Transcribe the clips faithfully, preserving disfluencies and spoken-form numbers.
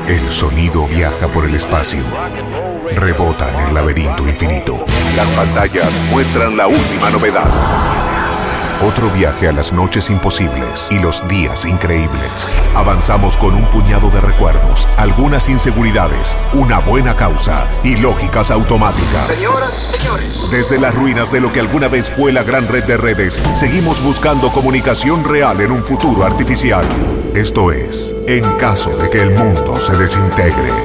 El sonido viaja por el espacio, rebota en el laberinto infinito. Las pantallas muestran la última novedad. Otro viaje a las noches imposibles y los días increíbles. Avanzamos con un puñado de recuerdos, algunas inseguridades, una buena causa y lógicas automáticas. Señoras, señores. Desde las ruinas de lo que alguna vez fue la gran red de redes, seguimos buscando comunicación real en un futuro artificial. Esto es, en caso de que el mundo se desintegre.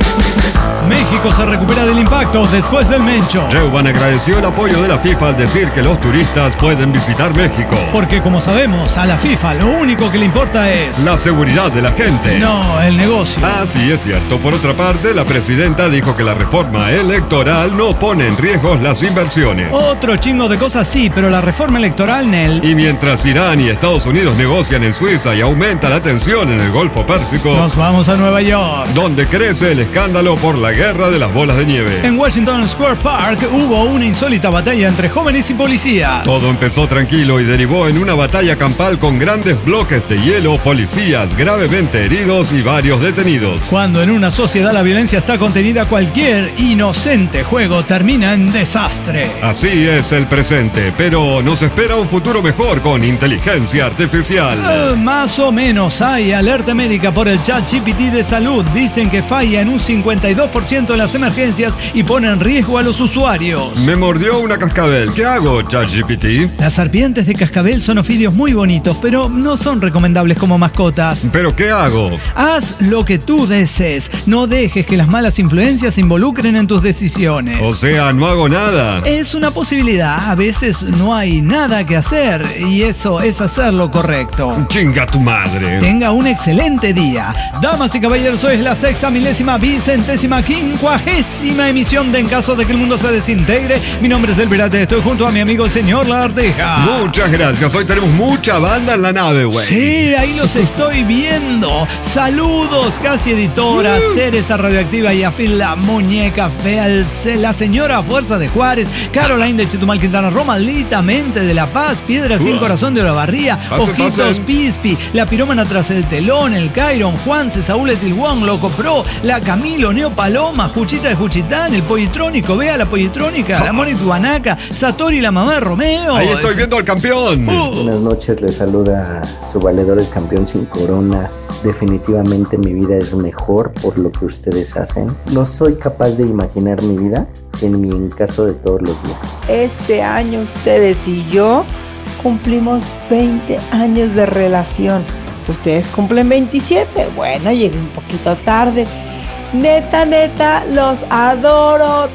México se recupera del impacto después del Mencho. Reuban agradeció el apoyo de la FIFA al decir que los turistas pueden visitar México. Porque como sabemos, a la FIFA lo único que le importa es... la seguridad de la gente. No, el negocio. Ah, sí, es cierto. Por otra parte, la presidenta dijo que la reforma electoral no pone en riesgo las inversiones. Otro chingo de cosas sí, pero la reforma electoral, Nel. Y mientras Irán y Estados Unidos negocian en Suiza y aumenta la tensión en el Golfo Pérsico, nos vamos a Nueva York, donde crece el escándalo por la guerra de las bolas de nieve. En Washington Square Park hubo una insólita batalla entre jóvenes y policías. Todo empezó tranquilo y derivó en una batalla campal con grandes bloques de hielo, policías gravemente heridos y varios detenidos. Cuando en una sociedad la violencia está contenida, cualquier inocente juego termina en desastre. Así es el presente, pero nos espera un futuro mejor con inteligencia artificial. Uh, más o menos. Hay alerta médica por el chat G P T de salud. Dicen que falla en un cincuenta y dos por ciento en las emergencias y pone en riesgo a los usuarios. Me mordió una cascabel. ¿Qué hago, ChatGPT? Las serpientes de cascabel son ofidios muy bonitos, pero no son recomendables como mascotas. ¿Pero qué hago? Haz lo que tú desees. No dejes que las malas influencias se involucren en tus decisiones. O sea, no hago nada. Es una posibilidad. A veces no hay nada que hacer y eso es hacer lo correcto. Chinga tu madre. Tenga un excelente día. Damas y caballeros, hoy es la sexta milésima vicentésima quincuagésima emisión de En Caso de que el Mundo se Desintegre. Mi nombre es El Pirate, estoy junto a mi amigo el señor La Arteja. Muchas gracias, hoy tenemos mucha banda en la nave, güey. Sí, ahí los estoy viendo. Saludos, Casi Editora, uh. Cereza Radioactiva y Afil la Muñeca Fea, la señora Fuerza de Juárez, Caroline de Chetumal, Quintana Roo, Maldita Mente de La Paz, Piedra Sin uh. Corazón de Olavarría, Pase, Ojitos pasen. Pispi, La Pirómana Tras el Telón, El Cairon, Juanse, Saúl Etilguán, Loco Pro, La Camilo, Neo Paloma, Juchita de Juchitán, El Pollitrónico, Vea la Pollitrónica, La Moni Tuanaca, Satori la mamá de Romeo. Ahí estoy viendo al campeón. Uh. Buenas noches, les saluda su valedor, el campeón sin corona. Definitivamente mi vida es mejor por lo que ustedes hacen. No soy capaz de imaginar mi vida sin mi En Caso de todos los días. Este año ustedes y yo cumplimos veinte años de relación. Ustedes cumplen veintisiete. Bueno, llegué un poquito tarde. Neta, neta, los adoro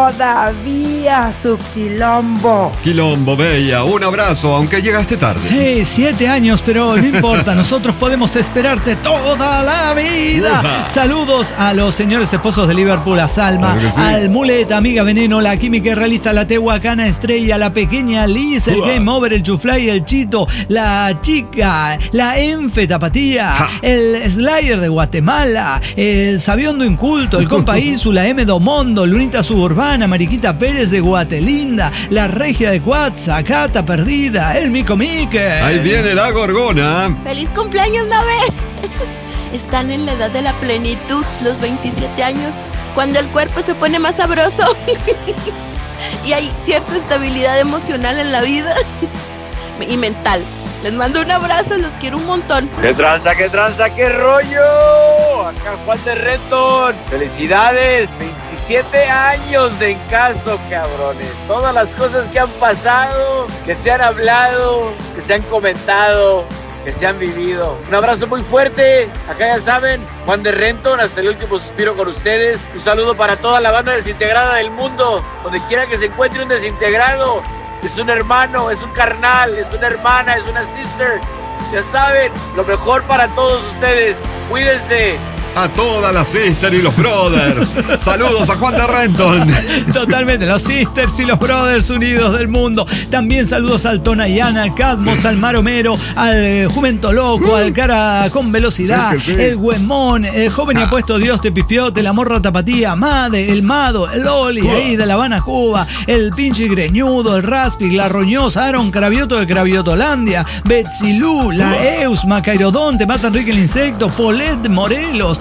todavía, su quilombo. Quilombo, bella, un abrazo, aunque llegaste tarde. Sí, siete años, pero no importa, nosotros podemos esperarte toda la vida. Uja. Saludos a los señores esposos de Liverpool, a Salma, claro sí. al Muleta, Amiga Veneno, la Química Realista, la Tehuacana Estrella, la Pequeña Liz, el Uja. Game Over, el Chuflay, el Chito, la Chica, la Enfe Tapatía, Ja. el Slayer de Guatemala, el Sabiondo Inculto, el Compa Isu, la M Domondo, Lunita Suburbana, Mariquita Pérez de Guatelinda, la Regia de Cuatza, Cata Perdida, el Mico Mique. Ahí viene la Gorgona. ¡Feliz cumpleaños, Nave! Están en la edad de la plenitud, los veintisiete años, cuando el cuerpo se pone más sabroso y hay cierta estabilidad emocional en la vida y mental. Les mando un abrazo, los quiero un montón. ¡Qué tranza, qué tranza, qué rollo! Acá Juan de Renton. ¡Felicidades! veintisiete años de En Caso, cabrones. Todas las cosas que han pasado, que se han hablado, que se han comentado, que se han vivido. Un abrazo muy fuerte. Acá ya saben, Juan de Renton, hasta el último suspiro con ustedes. Un saludo para toda la banda desintegrada del mundo. Donde quiera que se encuentre un desintegrado. Es un hermano, es un carnal, es una hermana, es una sister. Ya saben, lo mejor para todos ustedes. Cuídense. A todas las sisters y los brothers. Saludos a Juan de Renton. Totalmente, los sisters y los brothers unidos del mundo. También saludos al Tonayana, al Cadmos, al Maromero, al Jumento Loco, al Cara con Velocidad, sí, sí. el Huemón, el Joven y Ah. Apuesto Dios te Pispiote, la Morra Tapatía, Made, el Mado, el Oli, ahí de La Habana, Cuba, el Pinche Greñudo, el Raspi, la Roñosa, Aaron Cravioto de Craviotolandia, Betsilú, la Eus, Macairodón, Te Mata Enrique el Insecto, Polet de Morelos,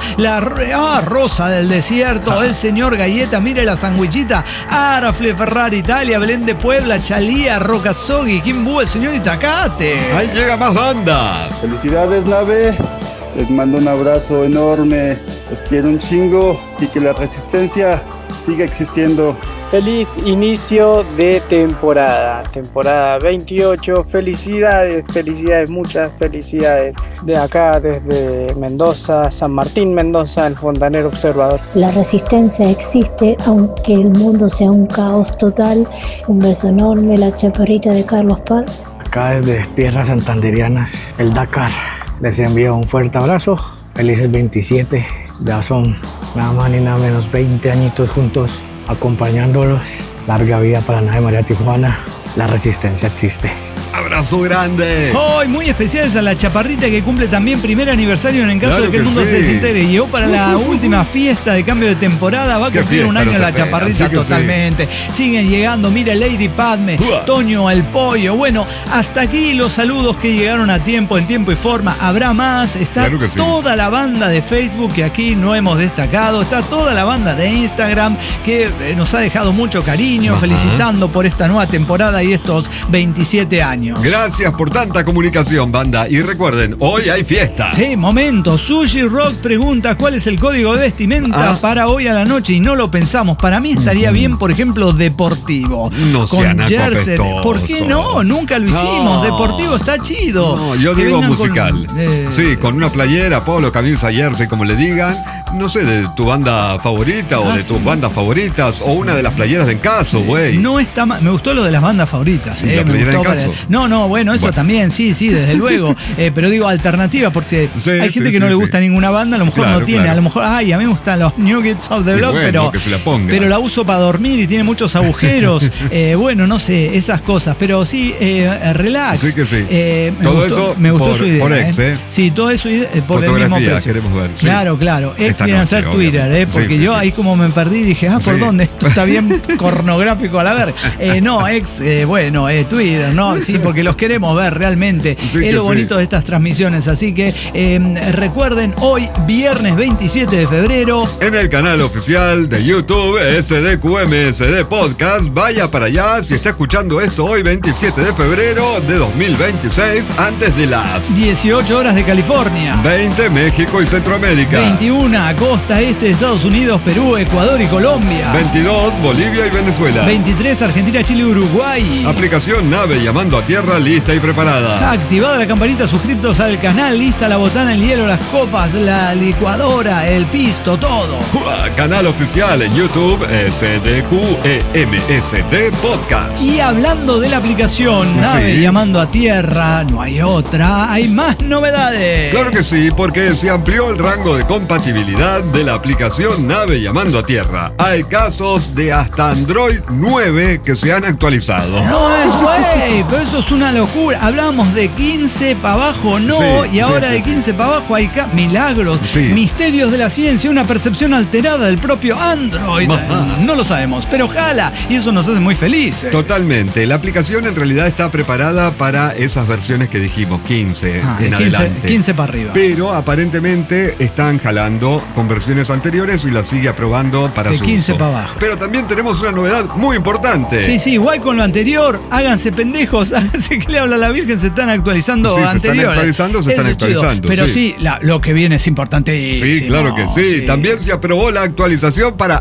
La ah, Rosa del Desierto, ah. el señor Galleta, mire la sandwichita, Arafle, Ferrari, Italia, Belén de Puebla, Chalía, Rocasogui, Kimbu, el señor Itacate. Ahí llega más banda. Felicidades, Nave. Les mando un abrazo enorme. Los quiero un chingo y que la resistencia siga existiendo. Feliz inicio de temporada, temporada veintiocho, felicidades, felicidades, muchas felicidades. De acá, desde Mendoza, San Martín, Mendoza, el Fontanero Observador. La resistencia existe, aunque el mundo sea un caos total. Un beso enorme, la chaparrita de Carlos Paz. Acá desde tierras santanderianas, el Dakar. Les envío un fuerte abrazo, felices veintisiete, ya son nada más ni nada menos veinte añitos juntos, acompañándolos. Larga vida para Nave María Tijuana, la resistencia existe. ¡Abrazo grande! Hoy, muy especial es a la chaparrita que cumple también primer aniversario en el caso claro de que, que el mundo sí. se desintegre. Llegó para la última fiesta de cambio de temporada. Va a cumplir fiesta, un año no la chaparrita totalmente. Sí. Siguen llegando. Mira, Lady Padme, Uah. Toño el Pollo. Bueno, hasta aquí los saludos que llegaron a tiempo, en tiempo y forma. Habrá más. Está claro sí. toda la banda de Facebook que aquí no hemos destacado. Está toda la banda de Instagram que nos ha dejado mucho cariño, Ajá. felicitando por esta nueva temporada y estos veintisiete años. Gracias por tanta comunicación, banda. Y recuerden, hoy hay fiesta. Sí, momento. Sushi Rock pregunta cuál es el código de vestimenta ah. para hoy a la noche y no lo pensamos. Para mí estaría mm. bien, por ejemplo, deportivo. No sean apestosos. ¿Por qué no? Nunca lo hicimos. No. Deportivo está chido. No, yo que digo musical. Con, eh... Sí, con una playera, polo, camisa, jersey, como le digan. No sé, de tu banda favorita o ah, de tus sí. bandas favoritas o una de las playeras de Encaso, güey. No está mal. Me gustó lo de las bandas favoritas. Eh, ¿La playera me gustó de Encaso? Para... No, no, bueno, eso bueno. también, sí, sí, desde luego. Eh, pero digo alternativa, porque sí, hay gente sí, que no sí, le gusta sí. ninguna banda, a lo mejor claro, no tiene, claro. a lo mejor, ay, a mí me gustan los New Kids of the Block, bueno, pero, que se la ponga. pero la uso para dormir y tiene muchos agujeros. eh, bueno, no sé, esas cosas. Pero sí, eh, relax. Sí que sí. Eh, me todo gustó, eso me gustó por, su idea. por ex, ¿eh? Sí, todo eso eh, por el mismo precio. Queremos ver. Sí. Claro, claro. Ex viene a ser Twitter, eh, porque sí, sí, yo sí. ahí como me perdí y dije, ah, ¿por sí. dónde? Esto está bien pornográfico a la ver. Eh, no, ex, eh, bueno, eh, Twitter, no, sí, porque los queremos ver realmente. Sí, es lo bonito sí. de estas transmisiones. Así que eh, recuerden, hoy, viernes veintisiete de febrero, en el canal oficial de YouTube S D Q M S D Podcast, vaya para allá si está escuchando esto hoy, veintisiete de febrero de dos mil veintiséis, antes de las dieciocho horas de California, veinte México y Centroamérica, veintiuna costa este de Estados Unidos, Perú, Ecuador y Colombia, veintidós Bolivia y Venezuela, veintitrés Argentina, Chile y Uruguay. Aplicación Nave Llamando a Tierra lista y preparada. Activada la campanita, suscriptos al canal, lista la botana, el hielo, las copas, la licuadora, el pisto, todo. Canal oficial en YouTube S D Q E M S D Podcast. Y hablando de la aplicación Nave sí. Llamando a Tierra, no hay otra, hay más novedades. Claro que sí, porque se amplió el rango de compatibilidad de la aplicación Nave Llamando a Tierra. Hay casos de hasta Android nueve que se han actualizado. No es güey, pero eso es una locura. Hablábamos de quince para abajo, no, sí, y ahora sí, sí, de quince sí. para abajo hay ca- milagros, sí. misterios de la ciencia, una percepción alterada del propio Android. No, no lo sabemos, pero ojalá, y eso nos hace muy felices. Totalmente. La aplicación en realidad está preparada para esas versiones que dijimos, quince ah, en quince, adelante. quince para arriba. Pero aparentemente están jalando con versiones anteriores y las sigue aprobando para de su quince uso. para abajo. Pero también tenemos una novedad muy importante. Sí, sí, igual con lo anterior, háganse pendejos, háganse que le habla a la Virgen, se están actualizando sí, anteriores. se están actualizando, se están actualizando. Pero sí, sí la, lo que viene es importantísimo. Sí, claro que sí. sí. También se aprobó la actualización para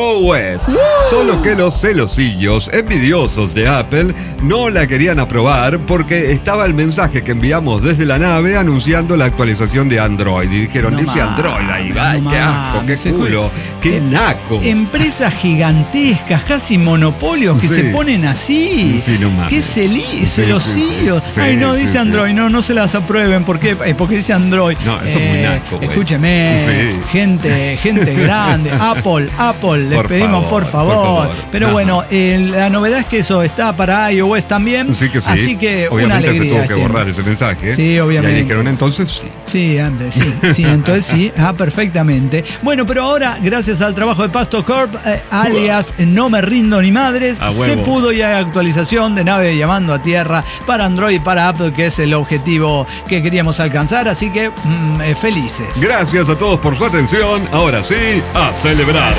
iOS. ¡Uh! Solo que los celosillos envidiosos de Apple no la querían aprobar porque estaba el mensaje que enviamos desde la nave anunciando la actualización de Android. Y dijeron, no dice más, Android ahí, va, no qué asco, qué culo, qué em, naco. Empresas gigantescas, casi monopolios que sí. se ponen así. Sí, no más. Qué celi- celosillos. Sí, sí, sí. Ay, no, dice sí, Android, sí. no, no se las aprueben. ¿Por qué? Eh, porque dice Android. No, eso eh, es muy naco, güey. Escúcheme, sí. gente, gente grande. Apple, Apple, les por pedimos favor, por, favor. por favor. Pero no. bueno, eh, la novedad es que eso está para iOS también. Sí que sí. Así que obviamente una alegría. se tuvo que este. borrar ese mensaje. Sí, obviamente. Y ahí dijeron entonces sí. Sí, antes, sí, sí, entonces sí. Ah, perfectamente. Bueno, pero ahora, gracias gracias al trabajo de Pasto Corp, eh, alias No Me Rindo Ni Madres, A se huevo. pudo y hay actualización de nave llamando a tierra para Android y para Apple, que es el objetivo que queríamos alcanzar, así que mm, eh, felices. Gracias a todos por su atención. Ahora sí, a celebrar.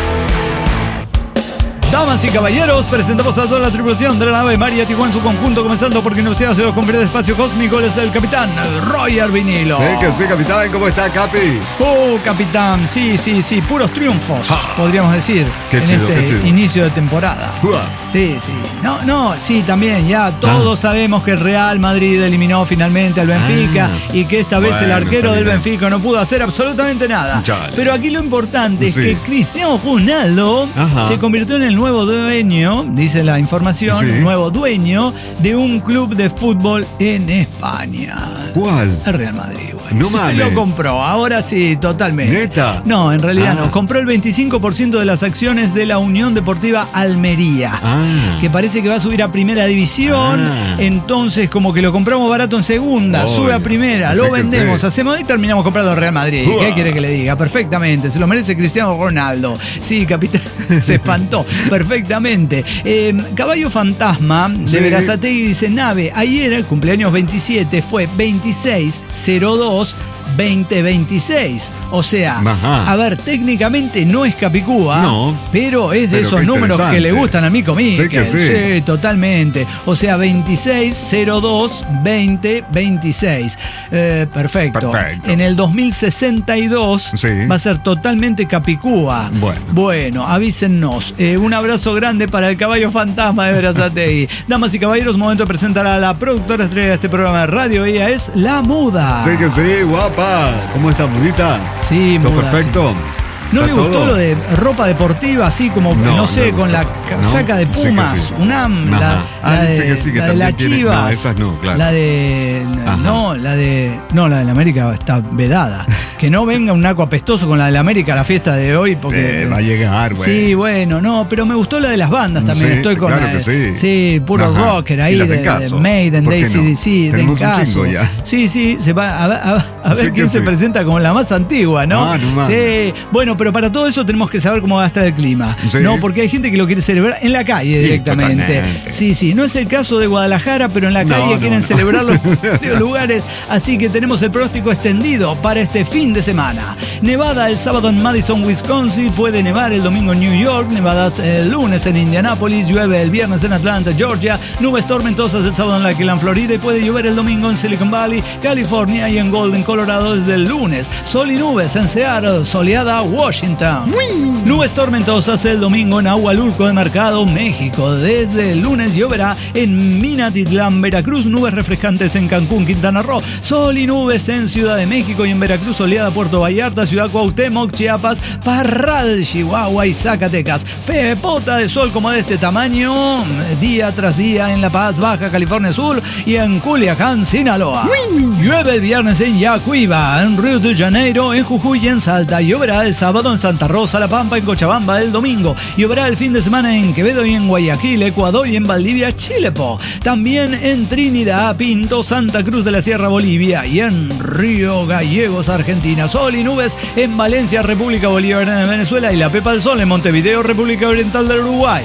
Damas y caballeros, presentamos a toda la tripulación de la nave María Tijuana en su conjunto, comenzando por quien se hace los conferencias de espacio cósmico, es el capitán Roger Vinilo. Sí, que sí, capitán. ¿Cómo está, Capi? Oh, capitán, sí, sí, sí, puros triunfos, Ah. podríamos decir, Qué en chido, este qué chido. inicio de temporada. Uah. Sí, sí. No, no, sí, también, ya todos Ah. sabemos que el Real Madrid eliminó finalmente al Benfica Ah. y que esta vez el Bueno, arquero está del bien. Benfica no pudo hacer absolutamente nada. Chale. Pero aquí lo importante es Sí. que Cristiano Ronaldo Ajá. se convirtió en el nuevo dueño, dice la información, Sí. nuevo dueño de un club de fútbol en España. ¿Cuál? El Real Madrid, güey. No Se mames. lo compró, ahora sí, totalmente. ¿Neta? No, en realidad Ah. no. Compró el veinticinco por ciento de las acciones de la Unión Deportiva Almería. Ah. Que parece que va a subir a primera división. Ah. Entonces, como que lo compramos barato en segunda, Oy, sube a primera, sí lo que vendemos, sí. hacemos y terminamos comprando el Real Madrid. Uah. ¿Qué quiere que le diga? Perfectamente, se lo merece Cristiano Ronaldo. Sí, capitán, se espantó. Perfectamente. Eh, Caballo Fantasma de Sí. Berazategui dice: nave, ayer el cumpleaños veintisiete fue veintiséis cero dos veinte veintiséis. O sea, Ajá. a ver, técnicamente no es Capicúa, No. pero es de Pero esos qué números que interesante. le gustan a mí conmigo. Sí que sí. Sí, totalmente. O sea, veintiséis cero dos veinte veintiséis. Eh, perfecto. Perfecto. En el dos mil sesenta y dos Sí. va a ser totalmente Capicúa. Bueno. Bueno, avísennos. Eh, un abrazo grande para el caballo fantasma de Berazategui. Damas y caballeros, momento de presentar a la productora estrella de este programa de radio. Ella es La Muda. Sí, que sí, guapa. ¿Cómo está, mudita? Sí, ¿Todo Muda, perfecto? ¿No ¿Está le gustó todo? lo de ropa deportiva así como, no, No, sé, no, con la no. casaca de Sí que Pumas, sí. UNAM, Ajá. la, Ah, la dice de, que sí, que la de la también tiene- Chivas, no, esas no, claro. la de, Ajá. no, la de, no, la de la América está vedada. Que no venga un naco apestoso con la de la América a la fiesta de hoy porque... Eh, va a llegar, güey. Sí, bueno, no, pero me gustó la de las bandas también. Sí, Estoy con claro la de- que sí. sí, puro Ajá. rocker ahí Y las de, de Caso. de Maiden, ¿Por de qué no? A C D C, de Tenemos un Caso. chingo ya. Sí, sí, se va a, a- a ver Sí que quién se sí. presenta como la más antigua, ¿no? Ah, no mames. Sí, bueno, pero para todo eso tenemos que saber cómo va a estar el clima. Sí. No, porque hay gente que lo quiere celebrar en la calle Sí, directamente. totalmente. Sí, sí, no es el caso de Guadalajara, pero en la No, calle no, quieren no. celebrarlo en varios lugares. Así que tenemos el pronóstico extendido para este fin de semana. Nevada el sábado en Madison, Wisconsin. Puede nevar el domingo en New York. Nevadas el lunes en Indianapolis. Llueve el viernes en Atlanta, Georgia. Nubes tormentosas el sábado en Lakeland, Florida. Y puede llover el domingo en Silicon Valley, California y en Golden, Colorado desde el lunes. Sol y nubes en Seattle, soleada Washington. Nubes tormentosas el domingo en Agualulco de Mercado, México. Desde el lunes lloverá en Minatitlán, Veracruz. Nubes refrescantes en Cancún, Quintana Roo. Sol y nubes en Ciudad de México y en Veracruz, soleada Puerto Vallarta, Ciudad Cuauhtémoc, Chiapas, Parral, Chihuahua y Zacatecas. Pepota de sol como de este tamaño, día tras día en La Paz, Baja California Sur y en Culiacán, Sinaloa. Llueve el viernes en Yacuiba, en Río de Janeiro, en Jujuy y en Salta. Lloverá el sábado en Santa Rosa, La Pampa, en Cochabamba el domingo. Lloverá el fin de semana en Quevedo y en Guayaquil, Ecuador y en Valdivia, Chile. Po. También en Trinidad, Pinto, Santa Cruz de la Sierra, Bolivia y en Río Gallegos, Argentina. Sol y nubes en Valencia, República Bolivariana de Venezuela y la Pepa del Sol en Montevideo, República Oriental del Uruguay.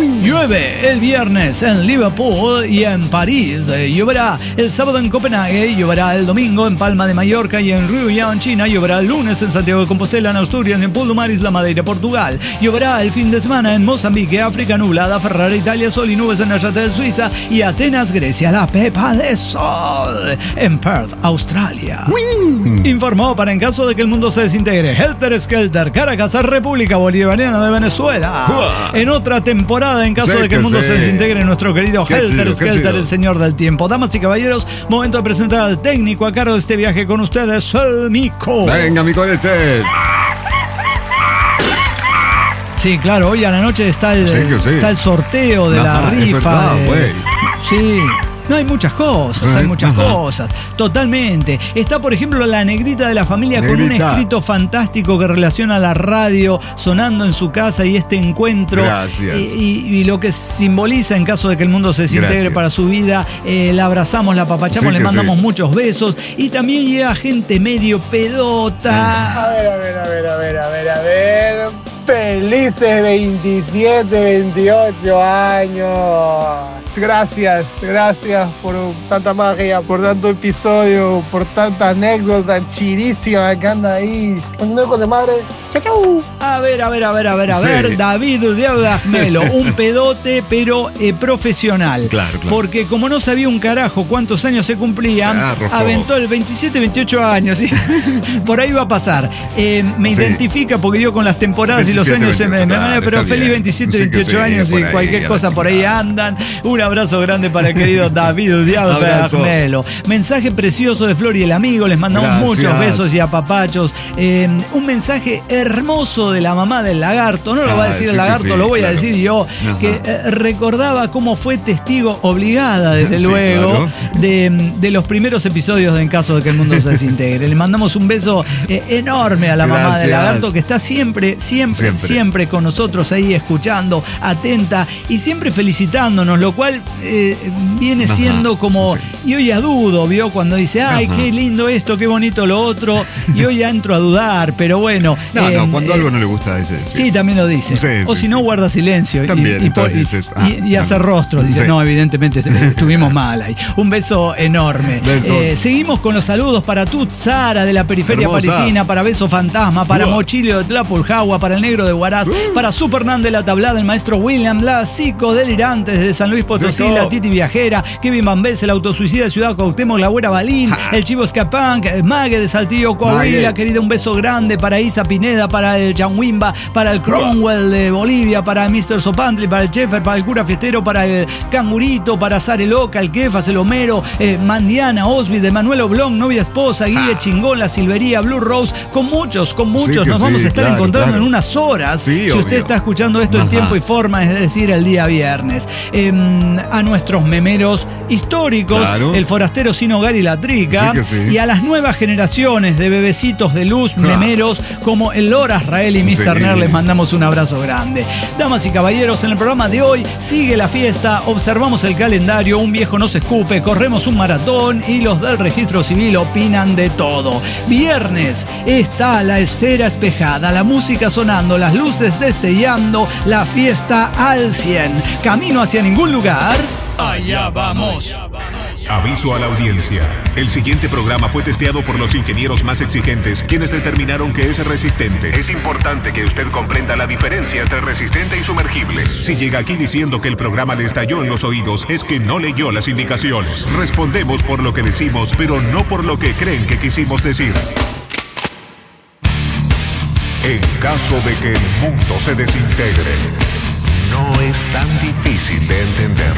Llueve el viernes en Liverpool y en París. Eh, Lloverá el sábado en Copenhague. Lloverá el domingo en Palma de Mallorca y en Río en China. Lloverá el lunes en Santiago de Compostela, en Asturias, en Puldumar, Isla Madeira, Portugal. Lloverá el fin de semana en Mozambique, África nublada, Ferrara, Italia, sol y nubes en Neuchâtel, Suiza y Atenas, Grecia. La Pepa de Sol en Perth, Australia. Informó para en caso de que el mundo se desintegre. Helter Skelter, Caracas, República Bolivariana de Venezuela. En otra temporada, en caso Sí de que que el mundo sí. se desintegre, nuestro querido Qué Helter chido, qué Skelter, chido. el señor del tiempo. Damas y caballeros, momento de presentar al técnico a cargo de este viaje con ustedes, el Mico. Venga, mi colete. Sí, claro, hoy a la noche está el, Sí que sí. está el sorteo de la Ajá, es rifa. verdad, de- güey. Sí. No, hay muchas cosas, Sí, hay muchas ajá. cosas. Totalmente. Está, por ejemplo, la negrita de la familia con un Negrita. escrito fantástico que relaciona la radio sonando en su casa y este encuentro. Gracias. Y, y- y lo que simboliza en caso de que el mundo se desintegre Gracias. para su vida. Eh, la abrazamos, la apapachamos, Sí le que mandamos sí. muchos besos. Y también llega gente medio pedota. A ver, a ver, a ver, a ver, a ver, a ver. Felices veintisiete, veintiocho años. Gracias, gracias por tanta magia, por tanto episodio, por tanta anécdota chidísima que anda ahí. Continúo con de madre. Chau, chau. A ver, a ver, a ver, a ver, a Sí. ver, David Diablo, un pedote, pero eh, profesional. Claro, claro. Porque como no sabía un carajo cuántos años se cumplían, Ah, rojó. aventó el veintisiete, veintiocho años. ¿Sí? Por ahí va a pasar. Eh, me Sí. identifica porque yo con las temporadas y los veintisiete, años se me, me veintiocho, manera, pero está feliz bien. veintisiete, Sí que veintiocho sí, años por y ahí, cualquier a la cosa por ahí chingada. andan. Un abrazo grande para el querido David Diablo. Abrazo. Mensaje precioso de Flor y el amigo. Les mandamos Gracias. muchos besos y apapachos. Eh, un mensaje hermoso de la mamá del lagarto. No lo va a Ah, decir sí el que lagarto, sí, lo voy claro. a decir yo. Ajá. Que eh, recordaba cómo fue testigo obligada, desde Sí, luego, claro. de, de los primeros episodios de En caso de que el mundo se desintegre. Le mandamos un beso eh, enorme a la mamá Gracias. del lagarto, que está siempre, siempre, siempre, Siempre. con nosotros ahí escuchando, atenta y siempre felicitándonos, lo cual eh, viene Ajá, siendo como. sí. Y hoy ya dudo, ¿vio? Cuando dice, ay, Ajá. qué lindo esto, qué bonito lo otro. Y hoy ya entro a dudar, pero bueno. No, eh, no, cuando eh, algo no le gusta dice. Sí, también lo dice. Sí, o sí, si no, sí. guarda silencio. y- También, y, entonces y- dices, ah, y- y hace también. rostro. Dice, Sí. no, evidentemente est- estuvimos mal ahí. Un beso enorme. Besos. Eh, seguimos con los saludos para Tut Sara de la periferia Hermosa. parisina, para Beso Fantasma, para Uah. Mochilio de Tlapuljagua, para el Negro de Huaraz, para Supernan de la Tablada, el maestro William, la Psico Delirantes de San Luis Potosí, Psico. la Titi Viajera, Kevin Bambés, el autosuicida de Ciudad Cuauhtémoc, la Güera Balín, el Chivo Scapunk, el Mague de Saltillo, Coahuila, Mague. querida, un beso grande para Isa Pineda, para el Janwimba, para el Cromwell de Bolivia, para mister Sopantli, para el Chefer, para el Cura Fiestero, para el Cangurito, para Sare Loca, el Kefas, el Homero, eh, Mandiana, Osby, de Manuel Oblong, novia esposa, Guille Chingón, la Silvería, Blue Rose, con muchos, con muchos, que nos vamos sí, a estar claro, encontrando claro. en unas horas. Sí, si obvio. usted está escuchando esto en Ajá. tiempo y forma, es decir, el día viernes. Eh, a nuestros memeros históricos, Claro. el forastero sin hogar y la trica, Sí que sí. y a las nuevas generaciones de bebecitos de luz, memeros, como el Lora Rael y mister Sí. Ner, les mandamos un abrazo grande. Damas y caballeros, en el programa de hoy sigue la fiesta, observamos el calendario, un viejo no se escupe, corremos un maratón y los del registro civil opinan de todo. Viernes está la esfera espejada, la música sonando, las luces destellando, la fiesta al cien. Camino hacia ningún lugar. Allá vamos. Aviso a la audiencia. El siguiente programa fue testeado por los ingenieros más exigentes, quienes determinaron que es resistente. Es importante que usted comprenda la diferencia entre resistente y sumergible. Si llega aquí diciendo que el programa le estalló en los oídos, es que no leyó las indicaciones. Respondemos por lo que decimos, pero no por lo que creen que quisimos decir. En caso de que el mundo se desintegre, no es tan difícil de entender.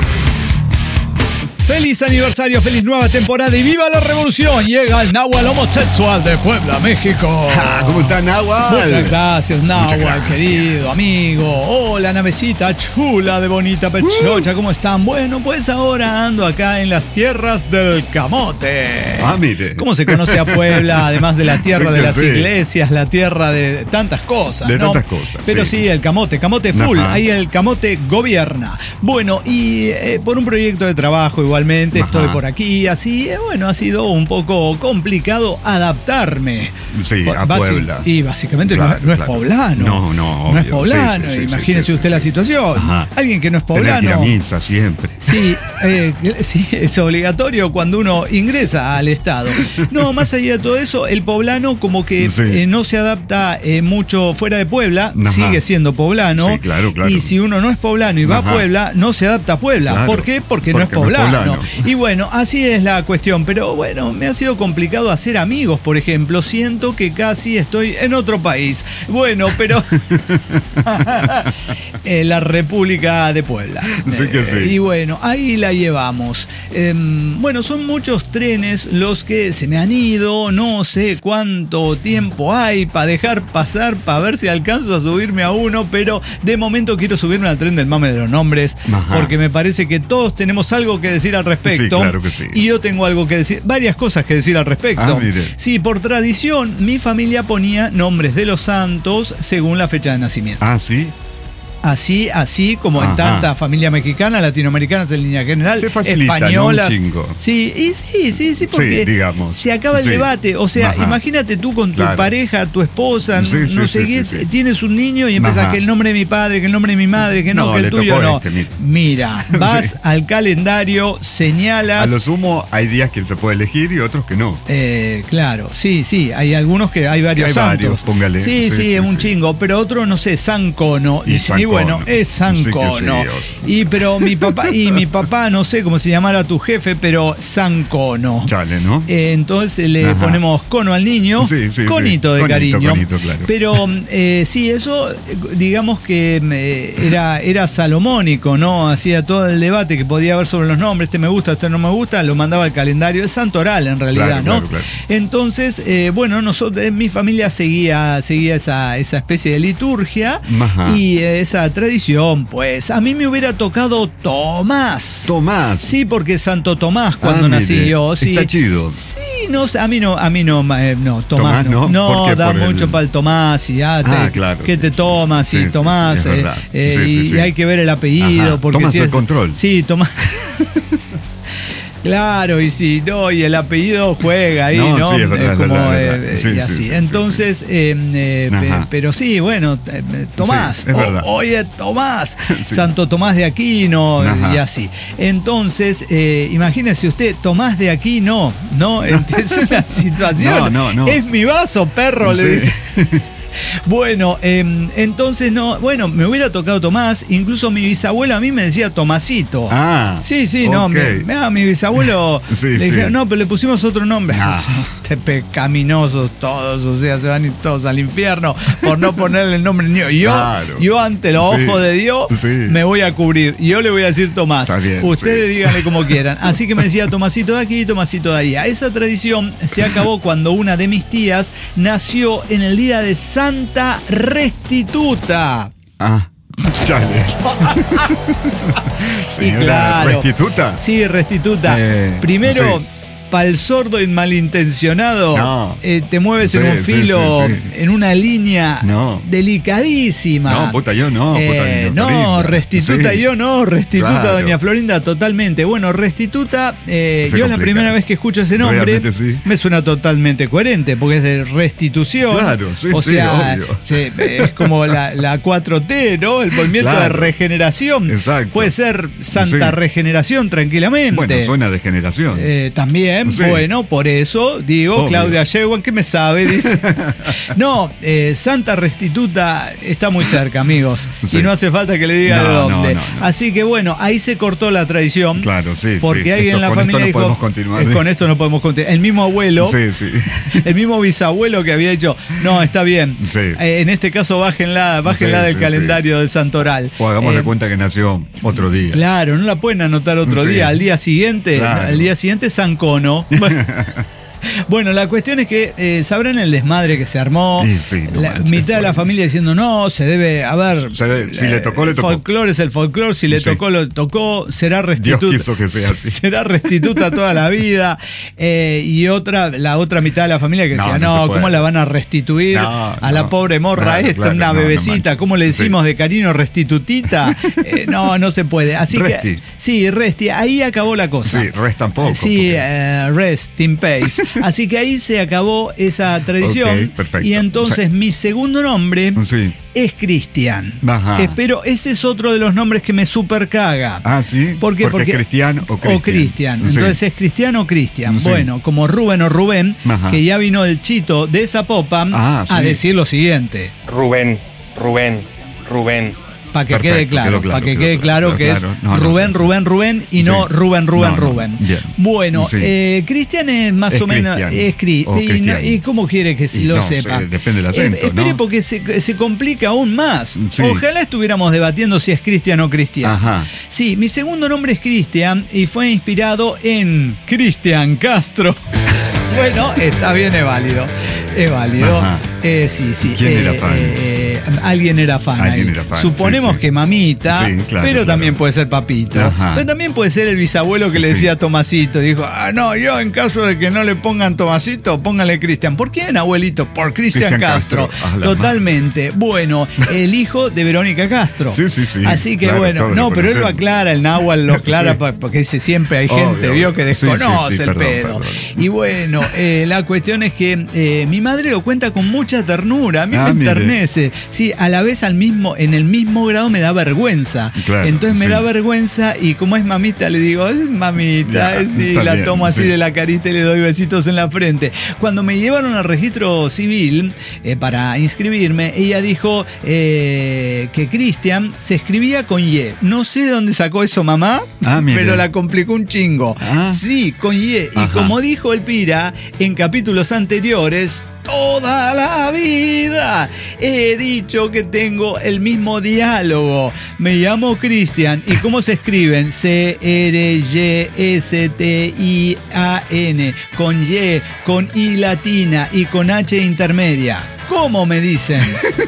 Feliz aniversario, feliz nueva temporada y viva la revolución. Llega el Nahual homosexual de Puebla, México. Ah, ¿cómo está Nahual? Muchas gracias, Nahual, Muchas gracias. querido amigo. Hola, navecita chula de bonita pechocha, ¿cómo están? Bueno, pues ahora ando acá en las tierras del camote. Ah, mire. ¿Cómo se conoce a Puebla? Además de la tierra Sí de que las sí. iglesias, la tierra de tantas cosas. De ¿no? tantas cosas, Pero sí. sí, el camote, camote full. Ajá. Ahí el camote gobierna. Bueno, y eh, por un proyecto de trabajo igualmente, Ajá. estoy por aquí, así, eh, bueno, ha sido un poco complicado adaptarme. Sí, Por- a basi- Puebla. Y básicamente no- Claro, no, es claro. poblano. No, no, No es obvio. poblano. Sí, sí, sí, Imagínese sí, sí, usted sí. la situación. Ajá. Alguien que no es Tener que ir poblano. a misa siempre. Sí, eh, sí, es obligatorio cuando uno ingresa al Estado. No, más allá de todo eso, el poblano como que Sí. eh, no se adapta eh, mucho fuera de Puebla, Ajá. sigue siendo poblano. Sí, claro, claro. Y si uno no es poblano y va Ajá. a Puebla, no se adapta a Puebla. Claro. ¿Por qué? Porque, no, es Porque no es poblano. poblano. Y bueno, así es la cuestión. Pero bueno, me ha sido complicado hacer amigos, por ejemplo. Siento que casi estoy en otro país. Bueno, pero... Eh, la República de Puebla. Sí que sí. Eh, y bueno, ahí la llevamos. Eh, bueno, son muchos trenes los que se me han ido. No sé cuánto tiempo hay para dejar pasar, para ver si alcanzo a subirme a uno. Pero de momento quiero subirme al tren del mame de los nombres. Ajá. Porque me parece que todos tenemos algo que decir al respecto. Sí, claro que sí. Y yo tengo algo que decir, varias cosas que decir al respecto. Ah, mire. Sí, por tradición, mi familia ponía nombres de los santos según la fecha de nacimiento. Ah, sí. Así, así como en Ajá. tanta familia mexicana, latinoamericanas en línea general, Se facilita, españolas. ¿no? Un chingo. Sí, y sí, sí, sí, porque Sí, digamos. se acaba el Sí. debate. O sea, Ajá. imagínate tú con tu Claro. pareja, tu esposa, Sí, no sí, sé sí, qué, sí, sí. tienes un niño y empiezas Ajá. que el nombre de mi padre, que el nombre de mi madre, que no, No, que el le tuyo tocó no. este, mira. Mira, vas Sí. al calendario, señalas. A lo sumo hay días que se puede elegir y otros que no. Eh, claro, sí, sí, hay algunos que hay varios Hay santos. varios, póngale. Sí, sí, Sí, sí, es un sí. chingo, pero otro, no sé, San Cono. Y Dicen, San y bueno, Cono. es San Sí que Cono. sí, Y pero mi papá, y mi papá, no sé cómo se llamara tu jefe, pero San Cono. Chale, ¿no? Eh, entonces le Ajá. ponemos cono al niño, Sí, sí, conito sí. de Conito, cariño. conito, claro. Pero eh, sí, eso, eh, digamos que eh, era, era salomónico, ¿no? Hacía todo el debate que podía haber sobre los nombres, este me gusta, este no me gusta, lo mandaba al calendario, es santoral en realidad, Claro, ¿no? claro, claro. Entonces, eh, bueno, nosotros, en mi familia seguía, seguía esa, esa especie de liturgia Ajá. y eh, esa tradición, pues. A mí me hubiera tocado Tomás. Tomás. Sí, porque Santo Tomás cuando Ah, nací mire, yo, sí. Está chido. Sí, no sé, a mí no, a mí no, eh, no, Tomás, Tomás, ¿no? no, ¿Por qué? da Por el- mucho para el Tomás y ya, te, Ah, claro, que sí, te sí, tomas sí, y sí, sí, Tomás, sí, es eh, verdad. eh, Sí, sí, y, sí. y hay que ver el apellido, Ajá, porque Tomás si el es- control. Sí, Tomás. Claro, y si no, y el apellido juega ahí, No, ¿no? sí, es verdad, es como, verdad, es verdad. eh, Sí, y sí, así. sí, sí, Entonces, eh, eh, pe- Ajá. pero sí, bueno, eh, Tomás, Sí, es o- verdad. oye, Tomás, Sí. Santo Tomás de Aquino, Ajá. y así. Entonces, eh, imagínese usted, Tomás de Aquino, ¿no? Entonces, es la situación. No, no, no. Es mi vaso, perro, le Sí. dice. Bueno, eh, entonces no, bueno, me hubiera tocado Tomás, incluso mi bisabuelo a mí me decía Tomasito. Ah. Sí, sí, no, ok. mi, ah, mi bisabuelo Sí, le sí. dijeron, no, pero le pusimos otro nombre. Ah. Te pecaminosos todos, o sea, se van a ir todos al infierno por no ponerle el nombre niño. Yo, Claro. yo ante los Sí, ojos de Dios sí. me voy a cubrir. Y yo le voy a decir Tomás. Está bien, Ustedes sí. díganle como quieran. Así que me decía Tomasito de aquí y Tomasito de allá. Esa tradición se acabó cuando una de mis tías nació en el día de Santa Restituta. Ah. Chale. Y Señora claro. Restituta. Sí, Restituta. Eh, Primero, sí. para el sordo y malintencionado, No. eh, te mueves en Sí, un sí, filo, sí, sí. en una línea No. delicadísima. No, puta, yo no, puta, Eh, doña no, Florinda. Restituta Sí. yo no, Restituta Claro. doña Florinda totalmente. Bueno, Restituta, eh, Se yo es la complica. primera vez que escucho ese nombre, Realmente sí. me suena totalmente coherente, porque es de restitución. Claro, sí, o sí, sea, obvio. sí, es como la, la cuatro T, ¿no? El movimiento de Claro. regeneración. Exacto. Puede ser Santa Sí. Regeneración tranquilamente. Bueno, suena de generación. Eh, también, Sí. bueno, por eso digo, Obvio. Claudia Yeguan, que me sabe, dice. No, eh, Santa Restituta está muy cerca, amigos. Sí. Y no hace falta que le diga No, de dónde. no, no, no. Así que bueno, ahí se cortó la tradición. Claro, sí. Porque sí. alguien Esto- en la con familia esto no dijo, podemos continuar. "Eh, con esto no podemos continuar. El mismo abuelo, Sí, sí. el mismo bisabuelo que había dicho, no, está bien. Sí. Eh, en este caso, bájenla, bájenla Sí, del sí, calendario de Santoral. O hagamos de Eh, cuenta que nació otro día. Claro, no la pueden anotar otro Sí. día. Al día siguiente, Claro. al día siguiente San Cono. Bueno, la cuestión es que eh, sabrán el desmadre que se armó. Sí, sí, no la manches, mitad de la bueno. familia diciendo no, se debe, a ver. Se debe- si le tocó, le tocó. Folclore es el folclore, si le Sí. tocó, lo tocó, será Dios restituta. quiso que sea así. Será restituta toda la vida. Eh, y otra, la otra mitad de la familia que No, decía, no no, se puede. ¿cómo la van a restituir No, a la no. pobre morra Claro, esta, claro, una no, no bebecita? manches. ¿Cómo le decimos Sí. de cariño restitutita? Eh, no, no se puede. Así Resti. que, sí, Resti, ahí acabó la cosa. Sí, restan poco. Sí, porque- eh, rest in peace. Así que ahí se acabó esa tradición. Ok, perfecto. Y entonces O sea- mi segundo nombre Sí. es Cristian. Ajá. Espero, ese es otro de los nombres que me super caga. Ah, sí. ¿Por qué? Porque, Porque- es cristiano o cristian. O Cristian. Sí. Entonces es Cristiano o Cristian. Sí. Bueno, como Rubén o Rubén, Ajá. que ya vino el chito de Zapopan Ah, a sí. decir lo siguiente. Rubén, Rubén, Rubén. Para que Perfecto, quede claro, quedó claro, para que quedó quede claro, claro, que claro. es No, no, Rubén, sí, sí. Rubén, Rubén y Sí. no Rubén, Rubén, No, no. Rubén. Bien. Bueno, Sí. eh, Cristian es más Es o menos Cristian. es cri- O y, no- Cristian. y cómo quiere que Y lo no, sepa. sí, depende del acento, Eh, espere ¿no? porque se, se complica aún más. Sí. Ojalá estuviéramos debatiendo si es Cristian o Cristian. Ajá. Sí, mi segundo nombre es Cristian y fue inspirado en Cristian Castro. Bueno, está bien, es válido. Es válido. Ajá. Eh, sí, sí. ¿Quién eh, era fan? Eh, alguien era fan. Alguien ahí. era fan, Suponemos sí, sí. que mamita, Sí, claro, pero claro. también puede ser papito. Ajá. Pero también puede ser el bisabuelo que le Sí. decía a Tomasito. Dijo, ah, no, yo en caso de que no le pongan Tomasito, póngale Cristian. ¿Por quién, abuelito? Por Cristian Cristian Castro. Castro. A la Totalmente. Bueno, el hijo de Verónica Castro. Sí, sí, sí. Así que Claro, bueno, todo no, lo pero él lo conocemos. aclara, el náhuatl lo aclara Sí. pa- porque dice siempre hay gente, Obvio, vio, obvio. que Sí, sí, desconoce sí, el perdón, pedo. perdón. Y bueno, eh, la cuestión es que eh, mi madre lo cuenta con mucha ternura, a mí Ah, me mire. enternece. Sí, a la vez al mismo, en el mismo grado me da vergüenza. Claro, Entonces me sí. da vergüenza y como es mamita, le digo, es mamita, Ya, eh, sí, está la bien, tomo así sí. de la carita y le doy besitos en la frente. Cuando me llevaron al registro civil eh, para inscribirme, ella dijo eh, que Cristian se escribía con Y. No sé de dónde sacó eso mamá, Ah, mire. pero la complicó un chingo. Ah. Sí, con Y. Y Ajá. como dijo el Pira en capítulos anteriores, toda la vida he dicho que tengo el mismo diálogo. Me llamo Cristian. ¿Y cómo se escriben? C R Y S T I A N. Con Y, con I latina y con H intermedia. ¿Cómo me dicen?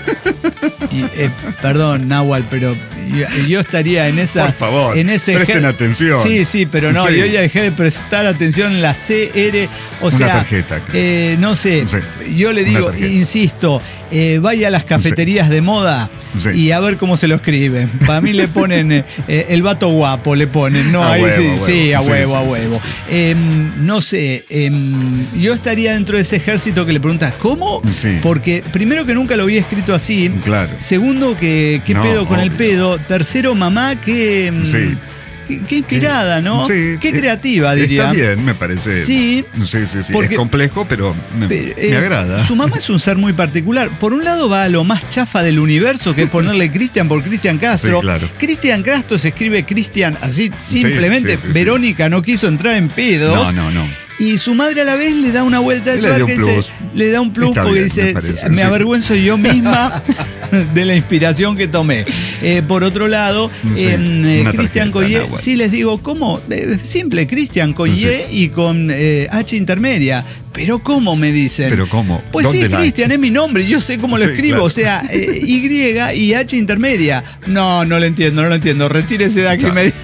Y, eh, perdón, Nahual, pero yo, yo estaría en esa. Por favor, en ese presten ge- atención. Sí, sí, pero no, Sí. yo ya dejé de prestar atención en la C R. O Una sea, tarjeta, creo. eh, no sé, Sí. yo le Una digo, tarjeta. insisto, eh, vaya a las cafeterías de moda Sí. y a ver cómo se lo escriben. Para mí le ponen eh, eh, el vato guapo, le ponen, no, A ahí huevo, sí, a huevo. sí, a Sí, huevo, sí, a sí, huevo. sí. Em, no sé, em, yo estaría dentro de ese ejército que le preguntas, ¿cómo? Sí. Porque primero que nunca lo había escrito así. Claro. Segundo, que qué No, pedo con el obvio. pedo. Tercero, mamá, que. mm, Sí. Qué, qué inspirada, ¿no? Sí, Qué eh, creativa, diría. Está bien, me parece. Sí. Sí, sí, sí. Porque- es complejo, pero me, Pero, me eh, agrada. Su mamá es un ser muy particular. Por un lado va a lo más chafa del universo, que es ponerle Cristian por Cristian Castro. Sí, claro. Cristian Castro se escribe Cristian así, simplemente. sí, sí, sí. Verónica no quiso entrar en pedos. No, no, no. Y su madre a la vez le da una vuelta de Y le dio tuerca y un dice- plus. le da un plus Está porque bien, dice, me parece, me sí. avergüenzo yo misma de la inspiración que tomé. Eh, por otro lado, Sí, en, eh, una Cristian tarjeta, con Y, Nahuatl. sí les digo, ¿cómo? Eh, simple, Cristian con Sí. Y y con eh, H intermedia. Pero ¿cómo me dicen? Pero ¿cómo? Pues sí, ¿Dónde la Cristian H? es mi nombre, yo sé cómo lo Sí, escribo, claro. o sea, eh, Y y H intermedia. No, no lo entiendo, no lo entiendo. Retírese de aquí. Claro. Me...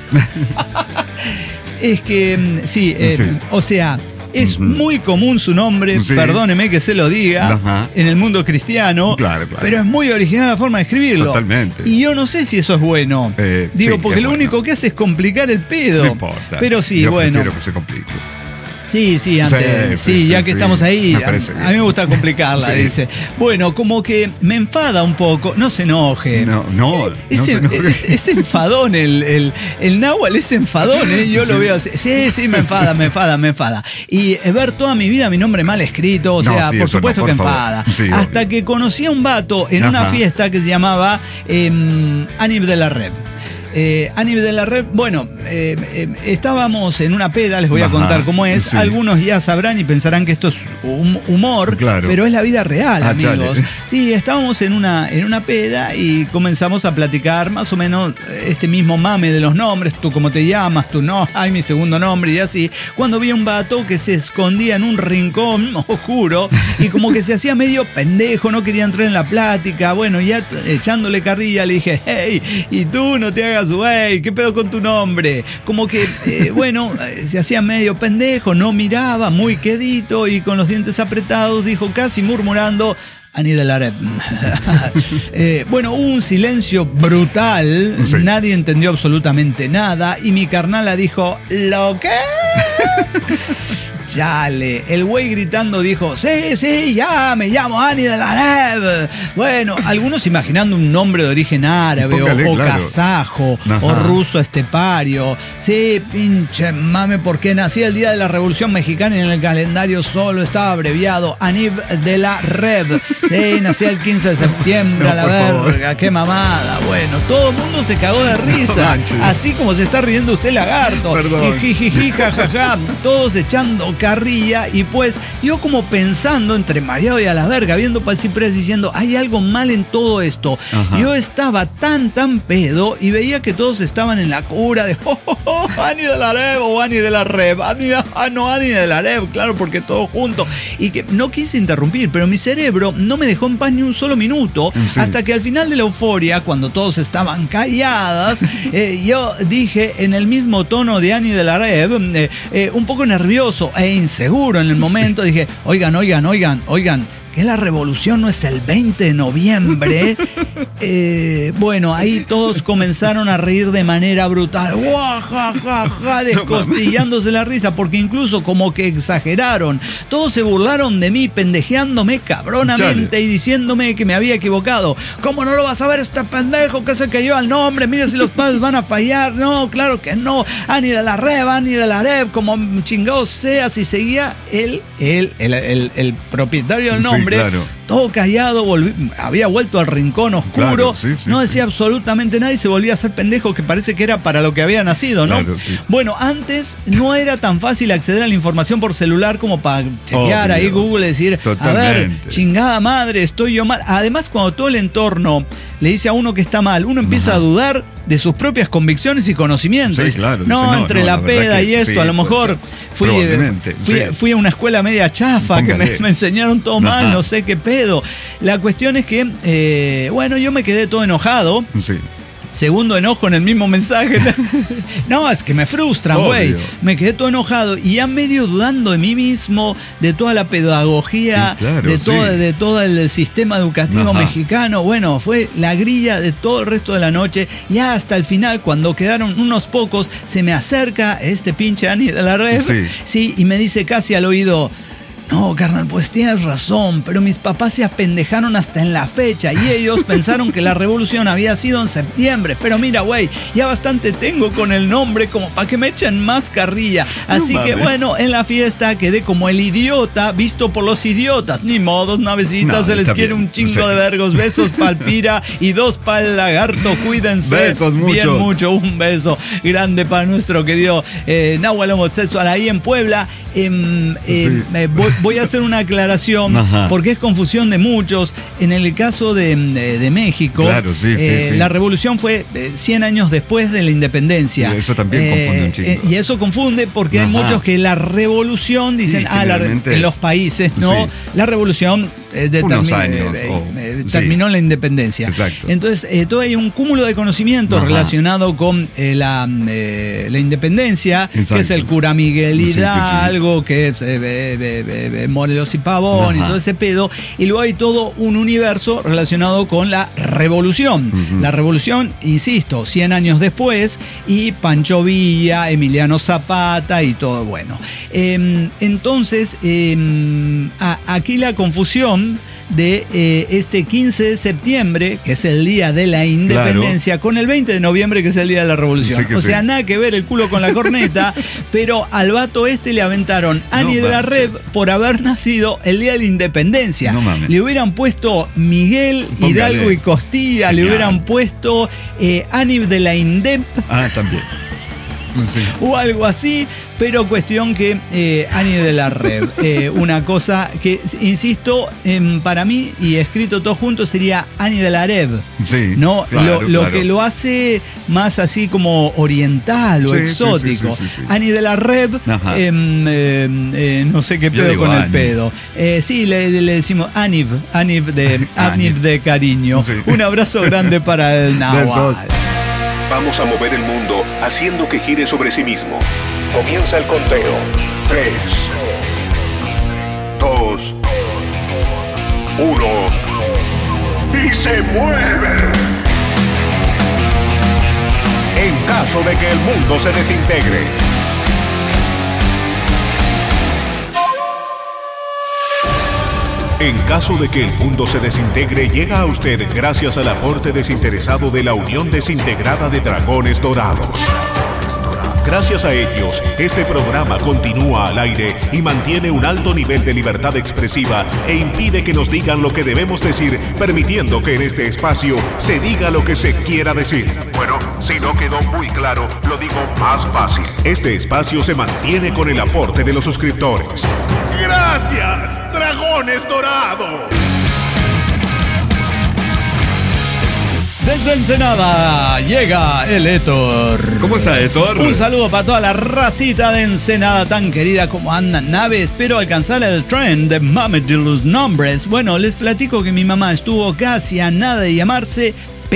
es que, mm, sí, eh, Sí. o sea, es Ujú. muy común su nombre, Sí. perdóneme que se lo diga, Ajá. en el mundo cristiano, Claro, claro. pero es muy original la forma de escribirlo. Totalmente. Y yo no sé si eso es bueno. Eh, Digo, sí, porque es lo bueno. único que hace es complicar el pedo. No importa. Pero sí, Yo bueno. prefiero que se complique. Sí, sí, antes. Sí, Sí, sí, ya sí, que sí. estamos ahí, Me a, parece a bien. mí me gusta complicarla, Sí. dice. Bueno, como que me enfada un poco, no se enoje. No, no. Es, no se enoje. es- es enfadón, el, el, el náhuatl es enfadón, ¿eh? Yo Sí. lo veo así. Sí, sí, me enfada, me enfada, me enfada. Y eh, ver toda mi vida mi nombre mal escrito, o No, sea, sí, por eso no, supuesto por que favor. enfada. Sí, Hasta obvio. que conocí a un vato en una Ajá. fiesta que se llamaba eh, Anib de la Red. Eh, Anib de la Red, bueno, eh, eh, estábamos en una peda, les voy a Ajá, contar cómo es. sí. Algunos ya sabrán y pensarán que esto es hum- humor, Claro. pero es la vida real, Ah, amigos. chale. Sí, estábamos en una, en una peda y comenzamos a platicar más o menos este mismo mame de los nombres, tú cómo te llamas, tú no, ay, mi segundo nombre y así. Cuando vi a un vato que se escondía en un rincón oscuro y como que se hacía medio pendejo, no quería entrar en la plática. Bueno, ya echándole carrilla le dije, hey, y tú no te hagas güey, ¿qué pedo con tu nombre? Como que, eh, bueno, eh, se hacía medio pendejo, no miraba, muy quedito y con los dientes apretados dijo casi murmurando, Ani de la Rep. Eh, bueno, hubo un silencio brutal, Sí. nadie entendió absolutamente nada y mi carnala dijo, ¿lo qué? Chale, el güey gritando dijo, sí, sí, ya, me llamo Ani de la Rep. Bueno, algunos imaginando un nombre de origen árabe Póngale, o, o claro. kazajo Ajá. o ruso estepario. Sí, pinche mame, porque nací el día de la Revolución Mexicana y en el calendario solo estaba abreviado Anib de la Rep. Sí, nací el quince de septiembre, No, a la por favor. verga, qué mamada. Bueno, todo el mundo se cagó de No risa, manches. así como se está riendo usted, lagarto. Perdón. Y jijiji, jajaja, todos echando carrilla, y pues yo como pensando entre mareado y a la verga, viendo para el ciprés diciendo, hay algo mal en todo esto. Ajá. Yo estaba tan, tan pedo y veía que todos estaban en la cura de oh, oh, oh, Ani de la Rev o Ani de la Rev, Ani, ah, no, Ani de la Rev, claro, porque todo junto. Y que no quise interrumpir, pero mi cerebro no me dejó en paz ni un solo minuto, sí. Hasta que al final de la euforia, cuando todos estaban calladas, eh, yo dije en el mismo tono de Ani de la Rev, eh, eh, un poco nervioso e inseguro en el momento, sí. Dije, oigan, oigan, oigan, oigan, que la revolución no es el veinte de noviembre. Eh, bueno, ahí todos comenzaron a reír de manera brutal. ¡Guajajaja! Descostillándose la risa, porque incluso como que exageraron. Todos se burlaron de mí, pendejeándome cabronamente. Chale. Y diciéndome que me había equivocado. ¿Cómo no lo vas a ver este pendejo que se cayó al nombre? Mira si los padres van a fallar. No, claro que no. Ani de la Rev, Ani de la Rev, como chingados sea. Si seguía él, él, el, el, el, el propietario del nombre. Sí. Claro. Todo callado, volví, había vuelto al rincón oscuro, claro, sí, sí, no decía sí. absolutamente nada y se volvía a hacer pendejo, que parece que era para lo que había nacido, ¿no? Claro, sí. Bueno, antes no era tan fácil acceder a la información por celular como para chequear Obvio. Ahí Google y decir, totalmente. A ver, chingada madre, estoy yo mal. Además, cuando todo el entorno le dice a uno que está mal, uno empieza Ajá. a dudar de sus propias convicciones y conocimientos. Sí, claro, no, dice, no, entre no, la, la peda y esto, sí, a lo mejor fui, fui, sí. fui a una escuela media chafa, Póngale. que me, me enseñaron todo Ajá. mal, no sé qué pedo. La cuestión es que, eh, bueno, yo me quedé todo enojado. Sí. Segundo enojo en el mismo mensaje. No, es que me frustran, güey. Me quedé todo enojado y ya medio dudando de mí mismo, de toda la pedagogía, sí, claro, de, todo, sí. de todo el sistema educativo Ajá. mexicano. Bueno, fue la grilla de todo el resto de la noche. Ya hasta el final, cuando quedaron unos pocos, se me acerca este pinche Ani de la Rev. Sí. Sí, y me dice casi al oído, no, carnal, pues tienes razón, pero mis papás se apendejaron hasta en la fecha y ellos pensaron que la revolución había sido en septiembre. Pero mira, güey, ya bastante tengo con el nombre como para que me echen más carrilla. Así no que bueno, en la fiesta quedé como el idiota visto por los idiotas. Ni modo, navecitas, no, se les quiere bien. Un chingo sí. de vergos. Besos pa'l Pira y dos pa'l Lagarto. Cuídense. Besos mucho. Bien mucho. Un beso grande para nuestro querido eh, Nahual homosexual ahí en Puebla. Eh, eh, sí. eh, voy, voy a hacer una aclaración Ajá. porque es confusión de muchos. En el caso de, de, de México, claro, sí, eh, sí, sí. la revolución fue cien años después de la independencia. Y eso también eh, confunde un chingo. Eh, y eso confunde porque Ajá. hay muchos que la revolución dicen, sí, ah, la, en los países, ¿no? Sí. La revolución eh, de Unos termi- años, eh, oh, eh, terminó sí. la independencia. Exacto. Entonces, eh, todo hay un cúmulo de conocimiento Ajá. relacionado con eh, la, eh, la independencia, Exacto. que es el cura Miguel Hidalgo, sí, sí. que es eh, eh, eh, eh, Morelos y Pavón Ajá. y todo ese pedo. Y luego hay todo un universo relacionado con la revolución. Uh-huh. La revolución, insisto, cien años después, y Pancho Villa, Emiliano Zapata y todo bueno. Eh, entonces, eh, a, aquí la confusión de eh, este quince de septiembre, que es el día de la independencia, claro. con el veinte de noviembre, que es el día de la revolución. Sí o sea, sí. nada que ver el culo con la corneta, pero al vato este le aventaron Ani no, de la Rev por haber nacido el día de la independencia. No, le hubieran puesto Miguel Póngale. Hidalgo y Costilla, Genial. Le hubieran puesto eh, Ani de la Indep. Ah, también. Sí. O algo así, pero cuestión que eh, Ani de la Rev, eh, una cosa que, insisto, eh, para mí, y escrito todo junto, sería Ani de la Rev. Sí, ¿no? claro, lo, lo claro. que lo hace más así como oriental o sí, exótico. Sí, sí, sí, sí, sí. Ani de la Rev, eh, eh, eh, no sé qué pedo con Ani. El pedo. Eh, sí, le, le decimos Aniv, Aniv de, Aniv de cariño. Sí. Un abrazo grande para el Nahual. Vamos a mover el mundo haciendo que gire sobre sí mismo. Comienza el conteo. Tres, dos, uno. ¡Y se mueve! En caso de que el mundo se desintegre. En caso de que el mundo se desintegre, llega a usted gracias al aporte desinteresado de la Unión Desintegrada de Dragones Dorados. Gracias a ellos, este programa continúa al aire y mantiene un alto nivel de libertad expresiva e impide que nos digan lo que debemos decir, permitiendo que en este espacio se diga lo que se quiera decir. Bueno, si no quedó muy claro, lo digo más fácil. Este espacio se mantiene con el aporte de los suscriptores. ¡Gracias, Dragones Dorados! Desde Ensenada llega el Héctor. ¿Cómo está, Héctor? Un saludo para toda la racita de Ensenada tan querida. Como andan, nave? Espero alcanzar el tren de Mame de los nombres. Bueno, les platico que mi mamá estuvo casi a nada de llamarse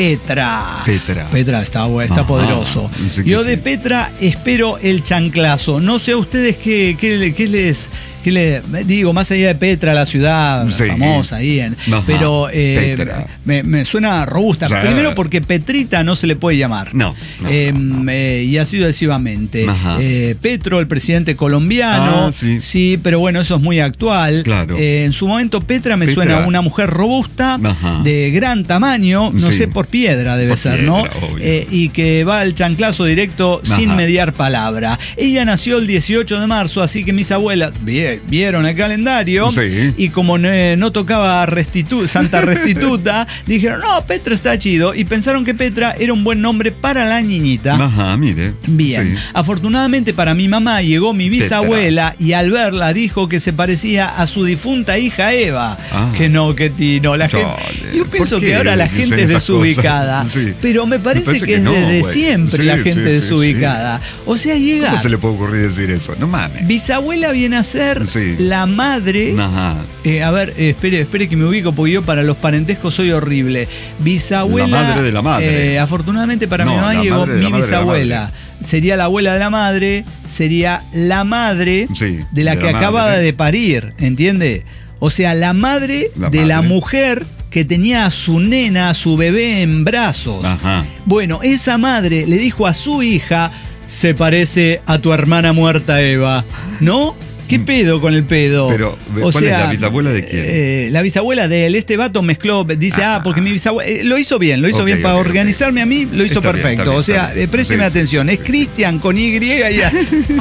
Petra. Petra. Petra está, está Ajá, poderoso. sí que Yo sí. de Petra espero el chanclazo. No sé a ustedes qué, qué, qué les... ¿Qué le digo? Más allá de Petra, la ciudad Sí. famosa ahí en. Ajá, pero eh, Petra. me, me suena robusta. Sí. Primero porque Petrita no se le puede llamar. No. no, Eh, no, no. eh, y así sucesivamente. Ajá. Eh, Petro, el presidente colombiano. Ah, sí. pero bueno, eso es muy actual. Claro. Eh, en su momento, Petra me Petra. suena a una mujer robusta, Ajá. de gran tamaño, no Sí. sé, por piedra debe Por ser, ¿no? piedra, obvio. Eh, y que va al chanclazo directo Ajá. sin mediar palabra. Ella nació el dieciocho de marzo, así que mis abuelas vi- vieron el calendario Sí. y como no, no tocaba restitu- Santa Restituta, dijeron, no, Petra está chido. Y pensaron que Petra era un buen nombre para la niñita. Ajá, mire. Bien, Sí. afortunadamente para mi mamá llegó mi bisabuela y al verla dijo que se parecía a su difunta hija Eva. Ah. Que no, que tino. La Chale. gente, yo ¿Por pienso qué que ahora la dicen gente es esas desubicada, cosas? Sí. pero me parece, parece que, que es no, desde güey. siempre Sí, la sí, gente sí, desubicada. O sea, llega. ¿Cómo se le puede ocurrir decir eso? No mames. Bisabuela viene a ser Sí. la madre. Ajá. Eh, a ver, eh, espere, espere que me ubico porque yo para los parentescos soy horrible. Bisabuela. La madre de la madre. eh, afortunadamente para No, mi mamá la llegó madre de mi la madre de la bisabuela. madre. Sería la abuela de la madre, sería la madre Sí, de la de que la acaba madre. de parir, ¿entiende? O sea, la madre La de la madre. mujer que tenía a su nena, a su bebé en brazos. Ajá. Bueno, esa madre le dijo a su hija, se parece a tu hermana muerta Eva, ¿no? ¿Qué pedo con el pedo? Pero, ¿cuál es la bisabuela de quién? eh, la bisabuela de él. Este vato mezcló, dice, ah, porque mi bisabuela. eh, lo hizo bien, lo hizo Ok, bien para ok, ok. organizarme a mí, lo hizo Está bien, perfecto. está bien, o sea, está bien. eh, présteme Sí, sí, atención. Es Cristian con Y y H.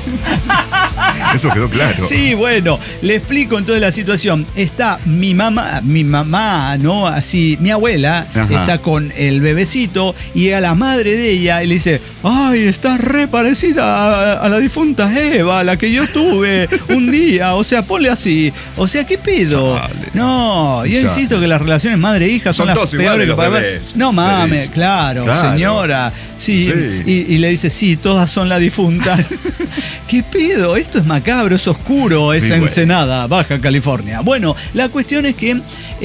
Eso quedó claro. Sí, bueno, le explico entonces la situación. Está mi mamá, mi mamá, ¿no? Así, mi abuela Ajá. está con el bebecito y llega la madre de ella y le dice, ay, está re parecida a, a la difunta Eva, la que yo tuve un día. O sea, ponle así. O sea, ¿qué pedo? Chale. No, yo Chale. insisto que las relaciones madre-hija son, Son las todos peores iguales que los puede haber. bebés. No mames, Le dice. claro, Claro. señora. Sí, Sí. Y, y le dice, sí, todas son la difunta. ¿Qué pedo? Esto es macabro, es oscuro, es Sí, güey. Ensenada, Baja California. Bueno, la cuestión es que,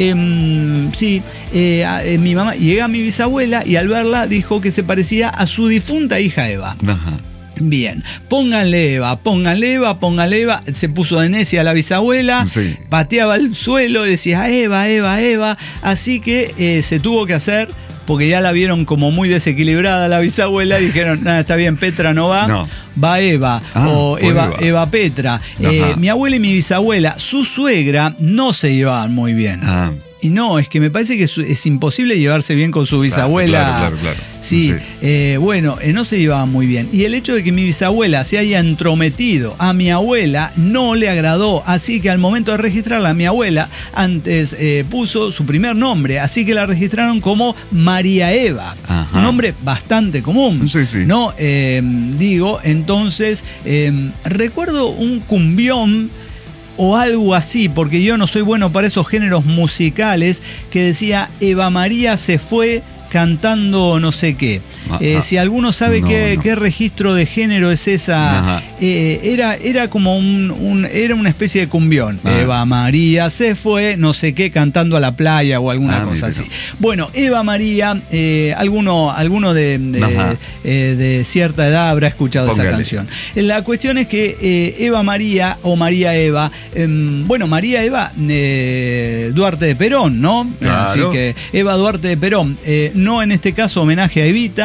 em, sí, eh, a- eh, mi mamá llega a mi bisabuela y al verla dijo que se parecía a su difunta hija Eva. Ajá. Bien, pónganle Eva, pónganle Eva, pónganle Eva. Se puso de necia la bisabuela, Sí. pateaba el suelo, decía Eva, Eva, Eva. Así que eh, se tuvo que hacer, porque ya la vieron como muy desequilibrada la bisabuela. Dijeron, nada, está bien, Petra no va, No. va Eva. Ah, o fue Eva, Eva. Eva Petra. Eh, Ajá. mi abuela y mi bisabuela, su suegra, no se llevaban muy bien. Ah. Y no, es que me parece que es, es imposible llevarse bien con su bisabuela. Claro, claro, claro. Sí, Sí. eh, bueno, eh, no se llevaban muy bien. Y el hecho de que mi bisabuela se haya entrometido a mi abuela no le agradó. Así que al momento de registrarla, mi abuela antes eh, puso su primer nombre. Así que la registraron como María Eva. Ajá. Un nombre bastante común. Sí, sí. ¿No? Eh, digo, entonces, eh, recuerdo un cumbión o algo así, porque yo no soy bueno para esos géneros musicales, que decía Eva María se fue cantando no sé qué. Ah, Eh, ah. si alguno sabe No, qué, no. qué registro de género es esa, Ajá. eh, era, era como un, un- era una especie de cumbión. Ah. Eva María se fue, no sé qué, cantando a la playa o alguna Ah, cosa mire, así. Bueno, Eva María, eh, alguno, alguno de, de, Ajá. eh, de cierta edad habrá escuchado Póngale. esa canción. La cuestión es que eh, Eva María o María Eva, em, bueno, María Eva eh, Duarte de Perón, ¿no? Claro. Así que Eva Duarte de Perón, eh, no en este caso homenaje a Evita,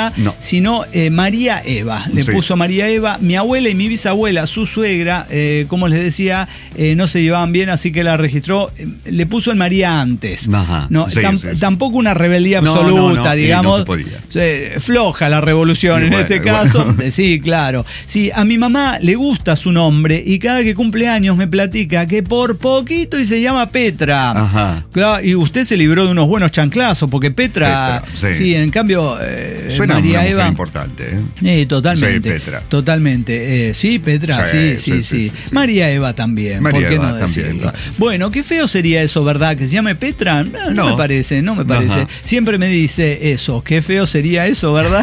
Eva, No. sino eh, María Eva. Le Sí. puso María Eva. Mi abuela y mi bisabuela, su suegra, eh, como les decía, eh, no se llevaban bien, así que la registró. Eh, le puso el María antes. Ajá. No, Sí, tam- sí, sí. Tampoco una rebeldía No, absoluta, no, no, y digamos. no se podía. Eh, floja la revolución Y en bueno, este y caso. bueno. Eh, Sí, claro. Sí, a mi mamá le gusta su nombre y cada que cumple años me platica que por poquito y se llama Petra. Ajá. Claro, y usted se libró de unos buenos chanclazos porque Petra, Petra, sí. sí, en cambio eh, Suena María una mujer Eva importante, ¿eh? Eh, totalmente. Sí, Petra. Totalmente. Eh, sí, Petra, sí Sí, sí sí, sí, sí, sí, sí, sí. María Eva también. María ¿Por qué Eva no también, decirlo? claro. Bueno, qué feo sería eso, ¿verdad? Que se llame Petra. No, no No. me parece, no me parece. Ajá. Siempre me dice eso. Qué feo sería eso, ¿verdad?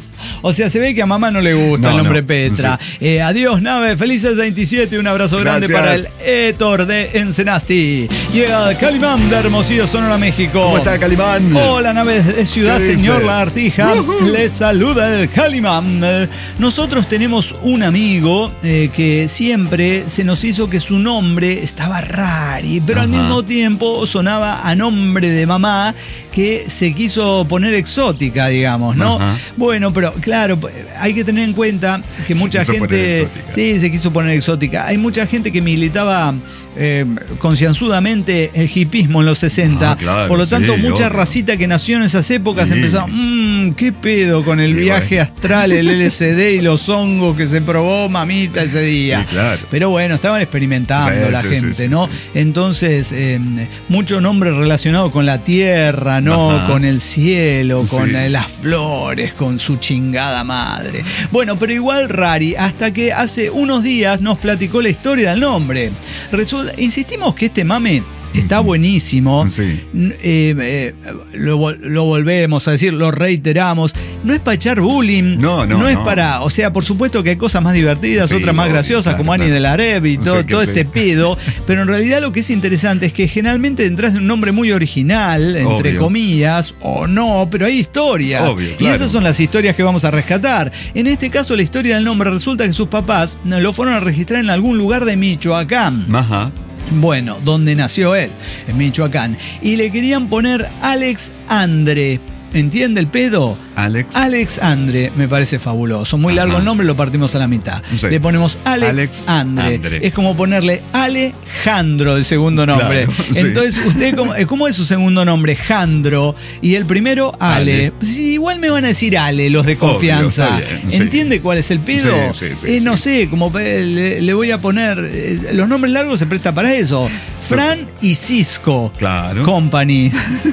O sea, se ve que a mamá no le gusta No, el nombre no. Petra. Eh, adiós, nave. Felices veintisiete. Un abrazo grande Gracias. para el Héctor de Ensenasti. Llega Calimán de Hermosillo, Sonora, México. ¿Cómo está, Calimán? Hola, nave de Ciudad ¿Qué Señor dice? Lagartija. Ujú. Les saluda el Calimán. Eh, Nosotros tenemos un amigo eh, que siempre se nos hizo que su nombre estaba rari, pero al Ajá. mismo tiempo sonaba a nombre de mamá que se quiso poner exótica, digamos, ¿no? Ajá. Bueno, pero claro, hay que tener en cuenta que Se mucha quiso poner gente... exótica. Sí, se quiso poner exótica. Hay mucha gente que militaba... Eh, concienzudamente el hipismo en los sesenta. Ah, claro, Por lo tanto, sí, mucha obvio. racita que nació en esas épocas Sí. empezaron, mmm, qué pedo con el Sí, viaje bueno. astral, el L S D y los hongos que se probó mamita ese día. Sí, claro. Pero bueno, estaban experimentando Sí, la sí, gente, sí, sí, ¿no? sí. Entonces, eh, mucho nombre relacionado con la tierra, ¿no? Ajá. Con el cielo, con Sí. eh, las flores, con su chingada madre. Bueno, pero igual rari, hasta que hace unos días nos platicó la historia del nombre. Resulta, insistimos que este mame está buenísimo. Sí. N- eh, eh, lo, vol- lo volvemos a decir, lo reiteramos. No es para echar bullying. No, no, es no. para. O sea, por supuesto que hay cosas más divertidas, Sí, otras más obvio, graciosas, claro, como Ani claro. de la Rep y todo, Sí, que todo sí. este pedo. Pero en realidad lo que es interesante es que generalmente detrás de un nombre muy original, entre Obvio. comillas, o no, pero hay historias. Obvio, Y claro. esas son las historias que vamos a rescatar. En este caso, la historia del nombre resulta que sus papás no, lo fueron a registrar en algún lugar de Michoacán. Ajá. Bueno, donde nació él, en Michoacán. Y le querían poner Alex Andre. ¿Entiende el pedo? Alex. Alex Andre, me parece fabuloso. Muy largo Ajá. el nombre, lo partimos a la mitad. Sí. Le ponemos Alex, Alex Andre. Andre. Es como ponerle Alejandro, el segundo nombre. Claro, sí. Entonces, ¿usted cómo, eh, cómo es su segundo nombre? Jandro. Y el primero, Ale. Ale. Pues sí, igual me van a decir Ale, los de Obvio, confianza. está bien, sí. ¿Entiende cuál es el pedo? Sí, sí, sí, Eh, no sí. sé, como eh, le, le voy a poner. eh, los nombres largos se presta para eso. Fran y Cisco Claro. Company.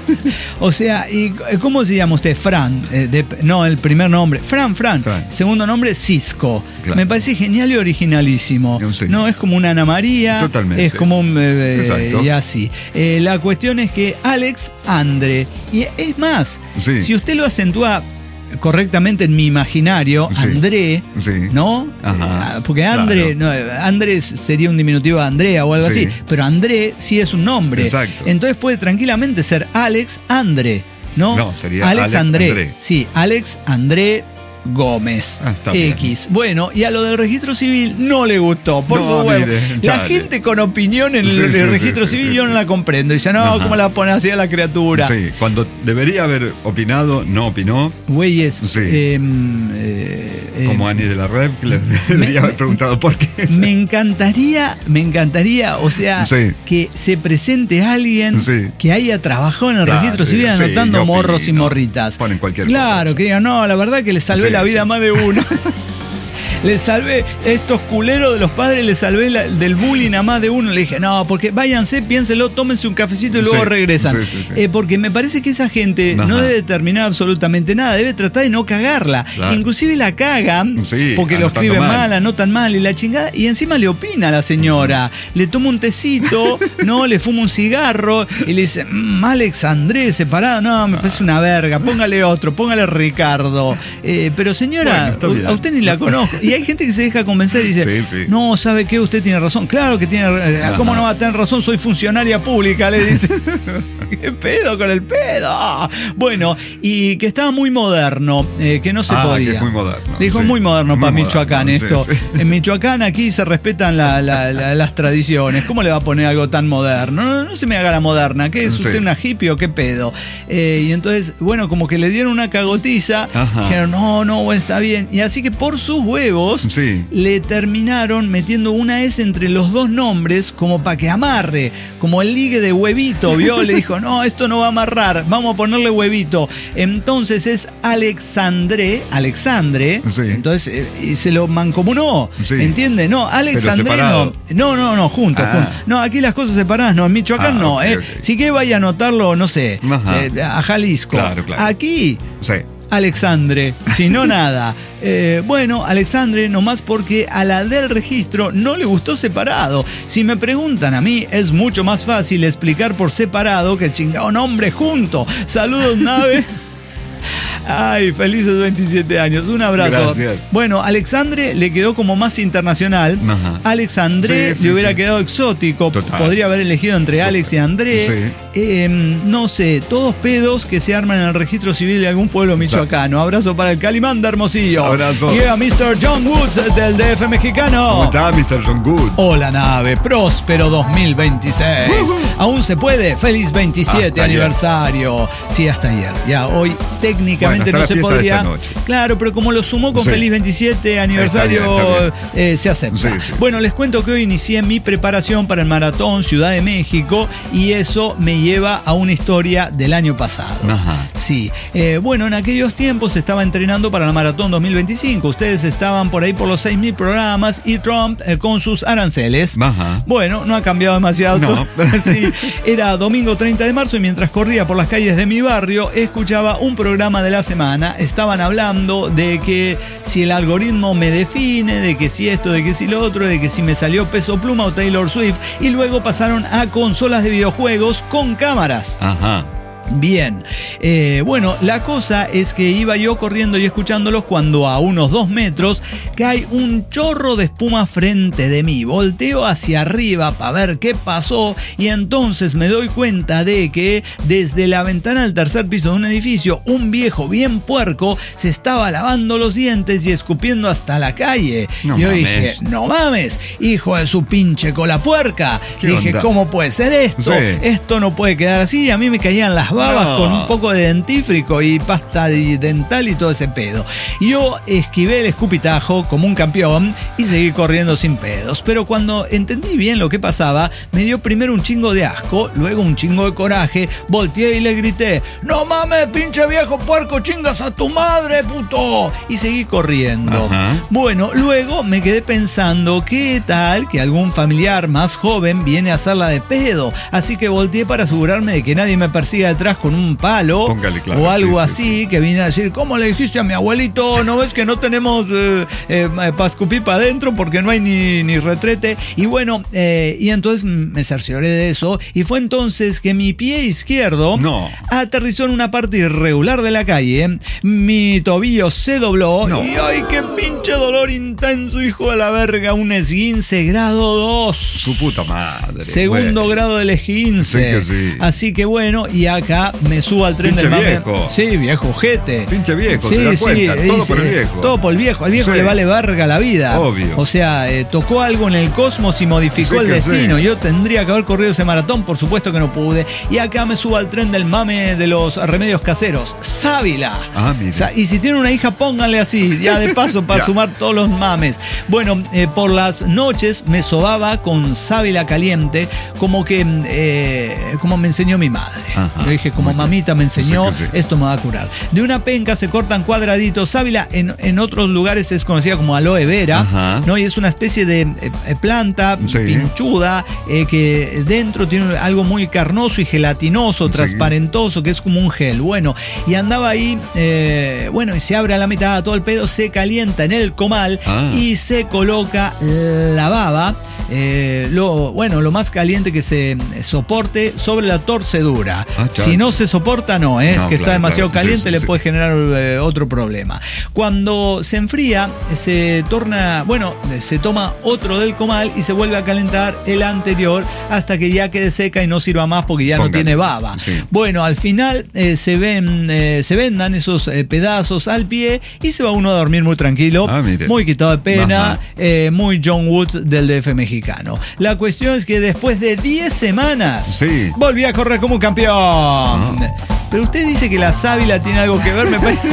O sea, ¿y cómo se llama usted? Fran. Eh, de- no, el primer nombre. Fran, Fran. Fran. Segundo nombre, Cisco. Claro. Me parece genial y originalísimo. Sí. No, es como una Ana María. Totalmente. Es como un. eh, Exacto. y así. Eh, la cuestión es que Alex Andre. Y es más, Sí. si usted lo acentúa correctamente en mi imaginario, Sí. André, Sí. ¿no? Ajá. Eh, Porque André, no, Andrés sería un diminutivo de Andrea o algo Sí. así, pero André sí es un nombre. Exacto. Entonces puede tranquilamente ser Alex Andre, ¿no? No, sería Alex André. André. Sí, Alex André Gómez. Ah, está bien. X. Bueno, y a lo del registro civil no le gustó, por No, su huevo. mire, La chale. gente con opinión en el, Sí, el sí, registro sí, sí, civil sí, yo sí. no la comprendo. Dice, no, Ajá. ¿cómo la pone así a la criatura? Sí, cuando debería haber opinado, no opinó. Güeyes, Sí. eh, eh, eh, Como Ani de la Red, que le debería haber preguntado por qué. me encantaría, me encantaría, o sea, Sí. que se presente alguien Sí. que haya trabajado en el Claro, registro civil sí, anotando yo morros y opino. morritas. Ponen cualquier Claro, cosa. que digan, no, la verdad que le salvé Sí, la vida sí, a más de uno. Le salvé, estos culeros de los padres, le salvé la- del bullying a más de uno. Le dije, no, porque váyanse, piénselo, tómense un cafecito y luego Sí, regresan. sí, sí, sí. Eh, porque me parece que esa gente Ajá. no debe determinar absolutamente nada, debe tratar de no cagarla. Claro. Inclusive la cagan Sí, porque lo anotando escriben mal. mal, anotan mal y la chingada. Y encima le opina a la señora. Le toma un tecito, no, le fuma un cigarro y le dice, mmm, Alex Andrés separado, no, me parece una verga, póngale otro, póngale Ricardo. Eh, pero señora, Bueno, está bien. a usted ni la conozco. Y hay gente que se deja convencer y dice, Sí, sí. no, ¿sabe qué? Usted tiene razón. Claro que tiene razón. ¿Cómo no va a tener razón? Soy funcionaria pública, le dice. ¿Qué pedo con el pedo? Bueno, y que estaba muy moderno, eh, que no se Ah, podía. que es muy moderno. Dijo sí. muy moderno Muy para moderno, Michoacán sí, esto. sí. En Michoacán aquí se respetan la- la- la- las tradiciones. ¿Cómo le va a poner algo tan moderno? No, no se me haga la moderna. ¿Qué es Sí. usted una hippie o qué pedo? Eh, y entonces, bueno, como que le dieron una cagotiza. Ajá. Dijeron, no, no, está bien. Y así que por sus huevos Sí. le terminaron metiendo una S entre los dos nombres como para que amarre, como el ligue de huevito, ¿vio? Le dijo, no, esto no va a amarrar, vamos a ponerle huevito. Entonces es Alexandre, Alexandre, Sí. entonces eh, y se lo mancomunó, Sí. ¿entiende? No, Alexandre no, separado. no, no, no, juntos, Ah. juntos. No, aquí las cosas separadas, no, en Michoacán Ah, no, ok, eh. ok. Si que vaya a anotarlo, no sé, Ajá. eh, a Jalisco. Claro, claro. Aquí Sí. Alexandre, si no nada. Eh, bueno, Alexandre, nomás porque a la del registro no le gustó separado. Si me preguntan a mí, es mucho más fácil explicar por separado que el chingado nombre junto. Saludos, nave. Ay, felices veintisiete años. Un abrazo. Gracias. Bueno, Alexandre le quedó como más internacional. Ajá. Alexandre Sí, sí, le hubiera sí. quedado exótico. Total. Podría haber elegido entre Súper. Alex y André. Sí. Eh, no sé, todos pedos que se arman en el registro civil de algún pueblo michoacano. Abrazo para el Calimán de Hermosillo. Abrazo. Y a mister John Woods del D F mexicano. ¿Cómo está, mister John Good? Hola nave, próspero dos mil veintiséis. Aún se puede, feliz veintisiete Hasta ayer. aniversario. Sí, hasta ayer. Ya hoy técnicamente Bueno, hasta no la se fiesta de podría. esta noche. Claro, pero como lo sumó con Sí. feliz veintisiete aniversario, Está bien, está eh, se acepta. Sí, sí. Bueno, les cuento que hoy inicié mi preparación para el maratón Ciudad de México y eso me lleva a una historia del año pasado. Ajá. Sí, eh, bueno, en aquellos tiempos estaba entrenando para la Maratón dos mil veinticinco. Ustedes estaban por ahí por los seis mil programas y Trump eh, con sus aranceles. Ajá. Bueno, no ha cambiado demasiado. No. Sí, era domingo treinta de marzo y mientras corría por las calles de mi barrio, escuchaba un programa de la semana. Estaban hablando de que si el algoritmo me define, de que si esto, de que si lo otro, de que si me salió Peso Pluma o Taylor Swift. Y luego pasaron a consolas de videojuegos con cámaras. Ajá. Bien, eh, bueno, la cosa es que iba yo corriendo y escuchándolos cuando a unos dos metros cae un chorro de espuma frente de mí. Volteo hacia arriba para ver qué pasó y entonces me doy cuenta de que desde la ventana del tercer piso de un edificio, un viejo bien puerco se estaba lavando los dientes y escupiendo hasta la calle. No yo mames. dije, no mames, hijo de su pinche cola puerca. ¿Qué Dije, onda? ¿cómo puede ser esto? Sí. Esto no puede quedar así. A mí me caían las babas No. con un poco de dentífrico y pasta de- dental y todo ese pedo. Yo esquivé el escupitajo como un campeón y seguí corriendo sin pedos. Pero cuando entendí bien lo que pasaba, me dio primero un chingo de asco, luego un chingo de coraje, volteé y le grité, ¡no mames, pinche viejo puerco, chingas a tu madre, puto! Y seguí corriendo. Ajá. Bueno, luego me quedé pensando, ¿qué tal que algún familiar más joven viene a hacerla de pedo? Así que volteé para asegurarme de que nadie me persiga detrás con un palo Póngale, claro, o algo sí, sí, así, que viene a decir, ¿cómo le dijiste a mi abuelito? ¿No ves que no tenemos eh, eh, para escupir para adentro porque no hay ni, ni retrete? Y bueno, eh, y entonces me cercioré de eso y fue entonces que mi pie izquierdo No. aterrizó en una parte irregular de la calle, mi tobillo se dobló No. y ¡ay, qué pinche dolor intenso, hijo de la verga! Un esguince grado dos. Su puta madre. Segundo güey. grado del esguince. Sí que sí. Así que bueno, y acá me subo al tren Pinche del mame. viejo. Sí, viejo, jete. Pinche viejo, Sí, se da sí, cuenta. Todo dice, por el viejo. Todo por el viejo. Al viejo Sí. le vale verga la vida. Obvio. O sea, eh, tocó algo en el cosmos y modificó Sí el que destino. sí. Yo tendría que haber corrido ese maratón, por supuesto que no pude. Y acá me subo al tren del mame de los remedios caseros. Sábila. Ah, mira. Sa- Y si tiene una hija, pónganle así, ya de paso, para Ya. sumar todos los mames. Bueno, eh, por las noches me sobaba con sábila caliente, como que, eh, como me enseñó mi madre. Ajá. Yo dije, como mamita me enseñó, Sí que sí. esto me va a curar. De una penca se cortan cuadraditos. Sábila en, en otros lugares es conocida como aloe vera, Ajá. ¿no? Y es una especie de eh, eh, planta Sí. pinchuda eh, que dentro tiene algo muy carnoso y gelatinoso, Sí. transparentoso, que es como un gel. Bueno, y andaba ahí, eh, bueno, y se abre a la mitad, todo el pedo se calienta en el comal Ah. y se coloca la baba. Eh, lo, bueno, lo más caliente que se soporte sobre la torcedura. Ah, chale. Si no se soporta, no, es No, que está claro, demasiado claro. caliente, Sí, sí, le sí. puede generar eh, otro problema. Cuando se enfría, se torna, bueno, se toma otro del comal y se vuelve a calentar el anterior hasta que ya quede seca y no sirva más porque ya Con no tiene caliente, baba. sí. Bueno, al final eh, se ven, eh, se vendan esos eh, pedazos al pie y se va uno a dormir muy tranquilo, Ah, mire. muy quitado de pena, Ajá. eh, muy John Woods del D F mexicano. La cuestión es que después de diez semanas Sí. volví a correr como un campeón. Pero usted dice que la sábila tiene algo que ver, me parece.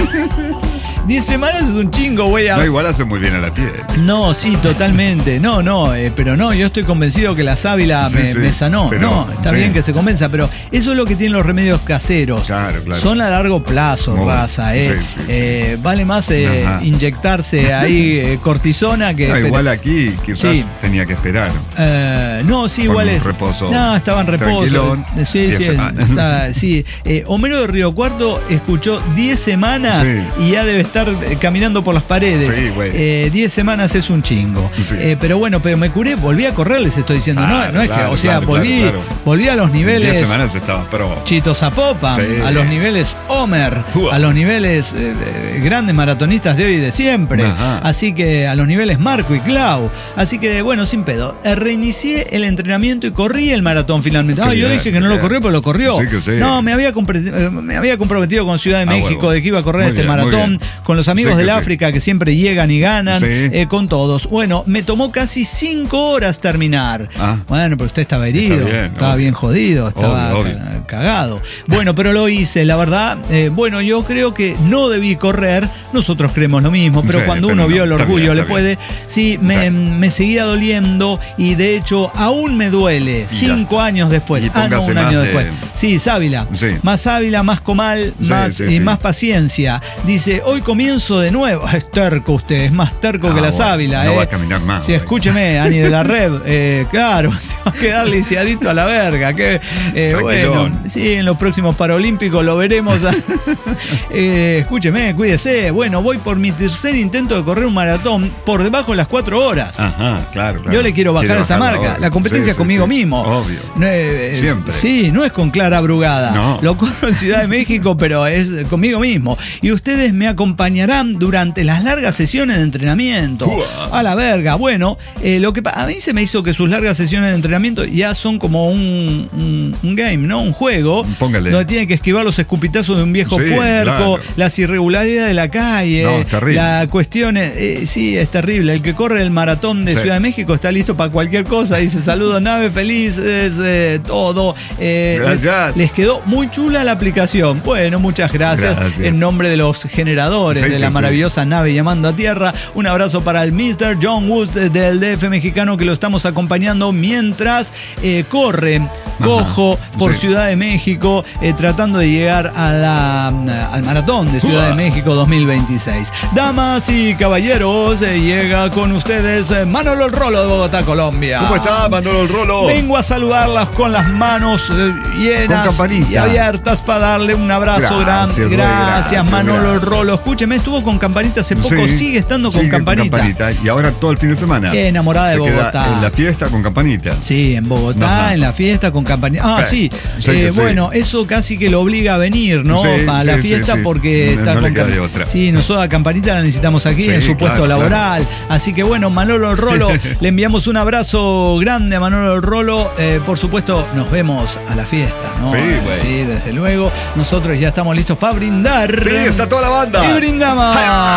diez semanas es un chingo, güey. No, igual hace muy bien a la piel. No, sí, totalmente. No, no, eh, pero no, yo estoy convencido que la sábila Sí, me, sí, me sanó. pero, no, está sí. bien que se convenza, pero eso es lo que tienen los remedios caseros. Claro, claro. Son a largo plazo, Muy, raza, ¿eh? sí, sí, sí. Eh, vale más eh, Ajá. inyectarse ahí eh, cortisona que. No, pero- igual aquí quizás Sí. tenía que esperar. Eh, no, sí, Con igual un es. reposo No, estaba en reposo. tranquilón, Sí, diez sí, semanas. está- sí. Eh, Homero de Río Cuarto escuchó diez semanas Sí. y ya debe estar eh, caminando por las paredes. Sí, güey. Eh, diez semanas es un chingo. Sí. Eh, pero bueno, pero me curé, volví a correr, les estoy diciendo. Claro, no, no es claro, que, o sea, claro, volví, claro, claro. volví a los niveles. diez semanas estaba, pero. Chito Zapopan, Sí. a los niveles Homer, Ua. a los niveles eh, eh, grandes maratonistas de hoy y de siempre. Ajá. Así que a los niveles Marco y Clau. Así que bueno, sin pedo. Eh, Reinicié el entrenamiento y corrí el maratón finalmente. Qué Ah, yo bien, dije que qué no lo bien. corrió, pero lo corrió. Sí, que sí. No, me había, compre- eh, me había comprometido con Ciudad de Ah, México bueno. de que iba a correr Muy este bien, muy maratón bien. con los amigos Sí, del que sí. África que siempre llegan y ganan, Sí. eh, con todos. Bueno, me tomó casi cinco horas terminar. Ah. Bueno, pero usted estaba herido, Está bien, estaba obvio. bien jodido, estaba Obvio, obvio. ca- cagado. Bueno, pero lo hice, la verdad. eh, bueno, yo creo que no debí correr. Nosotros creemos lo mismo, pero Sí, cuando pero uno no, vio el está orgullo bien, le está puede. Sí, me, Exacto. me seguía doliendo y de hecho aún me duele. Y cinco ya. años después. Y Ah, no, póngase un año más de- después. Sí, sábila. Sí. Más sábila, más comal, Sí, más, sí, y sí. más paciencia. Dice, hoy comienzo de nuevo. Es terco usted, es más terco Ah, que la bueno, sábila. no eh. va a caminar más, Sí, güey. escúcheme, Ani de la Red. eh, claro, se va a quedar lisiadito a la verga. Que, eh, bueno, Tranquilón. sí, en los próximos Paralímpicos lo veremos. Eh, escúcheme, cuídese. Bueno, voy por mi tercer intento de correr un maratón por debajo de las cuatro horas. Ajá, claro, claro. Yo le quiero bajar Quiere esa bajarla, marca. obvio. La competencia Sí, es sí, conmigo sí. mismo. Obvio. No, eh, Siempre. Sí, no es con Clara Brugada. No. Lo corro en Ciudad de México, pero es conmigo mismo. Y ustedes me acompañarán durante las largas sesiones de entrenamiento. Ua. A la verga. Bueno, eh, lo que pa- a mí se me hizo que sus largas sesiones de entrenamiento ya son como un, un, un game, ¿no? Un juego. Póngale. Donde tiene que esquivar los escupitazos de un viejo Sí, puerco, claro. las irregularidades de la calle, No, es terrible. la cuestión es, eh, sí, es terrible. El que corre el maratón de Sí. Ciudad de México está listo para cualquier cosa. Dice, saludos, nave felices, eh, todo. Eh, Gracias. Les, les quedó muy chula la aplicación. Bueno, muchas gracias. Gracias. En nombre de los generadores Sí, de que la sí. maravillosa nave llamando a tierra, un abrazo para el mister John Woods del D F mexicano que lo estamos acompañando mientras eh, corre cojo por sí. Ciudad de México, eh, tratando de llegar a la, al maratón de Ciudad Ua. de México dos mil veintiséis. Damas y caballeros, eh, llega con ustedes eh, Manolo el Rolo de Bogotá, Colombia. ¿Cómo está, Manolo el Rolo? Vengo a saludarlas con las manos eh, llenas Con campanita. y abiertas para darle un abrazo Gracias, grande. güey, Gracias, gracias, Manolo el gracias. Rolo. Escúcheme, estuvo con campanita hace poco, Sí, sigue estando con sigue campanita. Y ahora todo el fin de semana. Enamorada de Se queda Bogotá. en la fiesta con campanita. Sí, en Bogotá, Ajá. en la fiesta con campanita. Ah, sí. Sí, Eh, que sí. bueno, eso casi que lo obliga a venir, ¿no? Sí, Para la sí, sí, fiesta sí. porque No- está no le con queda cam- de otra. Sí, nosotros a campanita la necesitamos aquí Sí, en su puesto claro, laboral. Así que bueno, Manolo el Rolo, le enviamos un abrazo grande a Manolo el Rolo. Eh, por supuesto, nos vemos a la fiesta, ¿no? Sí, Eh, güey. sí, desde luego. Nosotros ya estamos listos para brindar. Sí, está toda la banda. Y brindamos.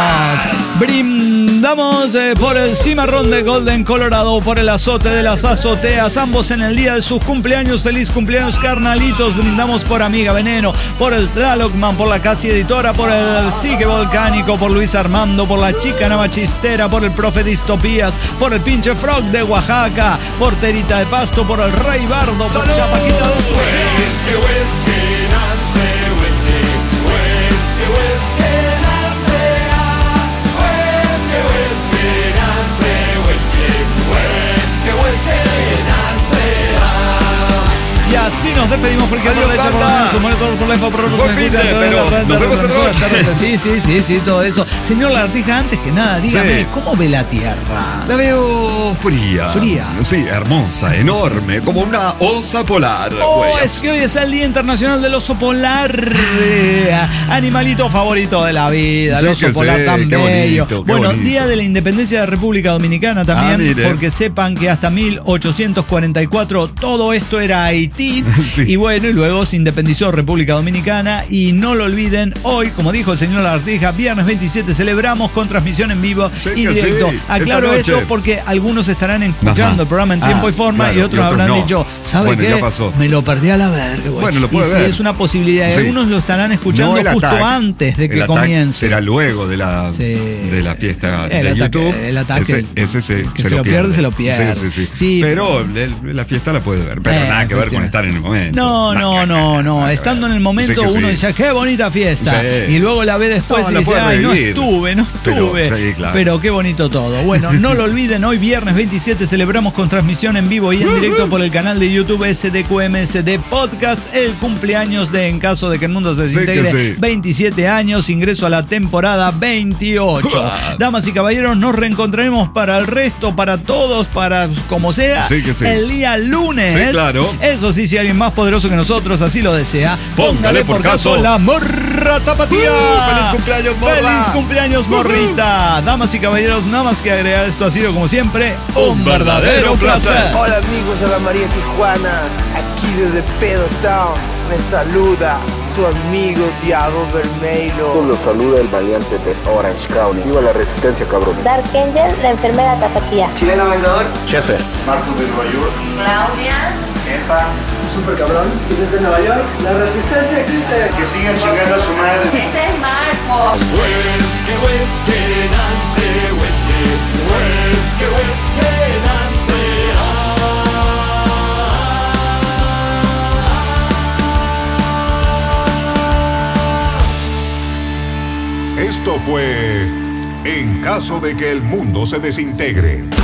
Brindamos eh, por el cimarrón de Golden Colorado, por el azote de las azoteas, ambos en el día de sus cumpleaños. Feliz cumpleaños, carnalitos. Brindamos por Amiga Veneno, por el Tlalocman, por la Casi Editora, por el Sigue Volcánico, por Luis Armando, por la Chica Navachistera, por el Profe Distopías, por el Pinche Frog de Oaxaca, por Terita de Pasto, por el Rey Bardo, por Chapaquita de Y así nos despedimos porque Adiós, por banda. Buen fin de, pero nos vemos en la noche. Sí, sí, sí, sí, todo eso. Señor Lagartija, antes que nada, dígame, Sí. ¿cómo ve la Tierra? La veo fría. Fría. Sí, hermosa, enorme, como una osa polar. Oh, güey. es que hoy es el Día Internacional del Oso Polar. Eh, animalito favorito de la vida, el Sí oso que polar sí, tan qué bello. bonito, qué Bueno, bonito. Día de la Independencia de República Dominicana también, Ah, mire. porque sepan que hasta mil ochocientos cuarenta y cuatro todo esto era Haití. Sí. Y bueno, y luego se independizó República Dominicana. Y no lo olviden, hoy, como dijo el señor Lagartija, viernes veintisiete celebramos con transmisión en vivo Sí y que directo. sí, Aclaro esta noche. esto porque algunos estarán escuchando Ajá. el programa en Ah, tiempo y forma, claro, y otros y otros habrán no. dicho, ¿sabe Bueno, qué? ya pasó. Me lo perdí a la verga, güey. Bueno, lo puede y ver. sí, es una posibilidad. Y Sí. algunos lo estarán escuchando No el justo ataque. antes de que El ataque comience. será luego de la, Sí. de la fiesta El de ataque- YouTube. el ataque, Ese, ese se, que se lo pierde, se lo pierde. Sí, sí, sí. Sí. Pero el- la fiesta la puede ver. Pero Eh, nada que ver con efectivamente. estar en el momento. No, no, no, no. Estando en el momento, Sí que uno sí. dice, qué bonita fiesta. Sí. Y luego la ve después No, y la dice, puede ay, no revivir. estuve, no Pero, estuve. sí, claro. Pero qué bonito todo. Bueno, no lo olviden, hoy viernes veintisiete celebramos con transmisión en vivo y en directo por el canal de YouTube S D Q M S D Podcast el cumpleaños de En Caso de que el Mundo se Sí que desintegre. sí. veintisiete años, ingreso a la temporada veintiocho. Ah. Damas y caballeros, nos reencontraremos para el resto, para todos, para como sea, Sí que sí. el día lunes. Sí, claro. Eso sí, si alguien más poderoso que nosotros así lo desea, Póngale por caso. la morra tapatía. Uh, ¡Feliz cumpleaños, morra! ¡Feliz cumpleaños, morrita! Damas y caballeros, nada más que agregar, esto ha sido como siempre un verdadero placer. Hola amigos de la María Tijuana, aquí desde Pedo Town, me saluda su amigo Diablo Vermelho. Los saluda el valiente de Orange County. Viva la resistencia, cabrón. Dark Angel, la enfermera tapatía. Chileno Vengador, Chefer. Marcos de Nueva York, Claudia. Jefa, Super Cabrón, y desde Nueva York, la resistencia existe. Que sigan chingando a su madre. Ese es Marcos. Esto fue En caso de que el mundo se desintegre.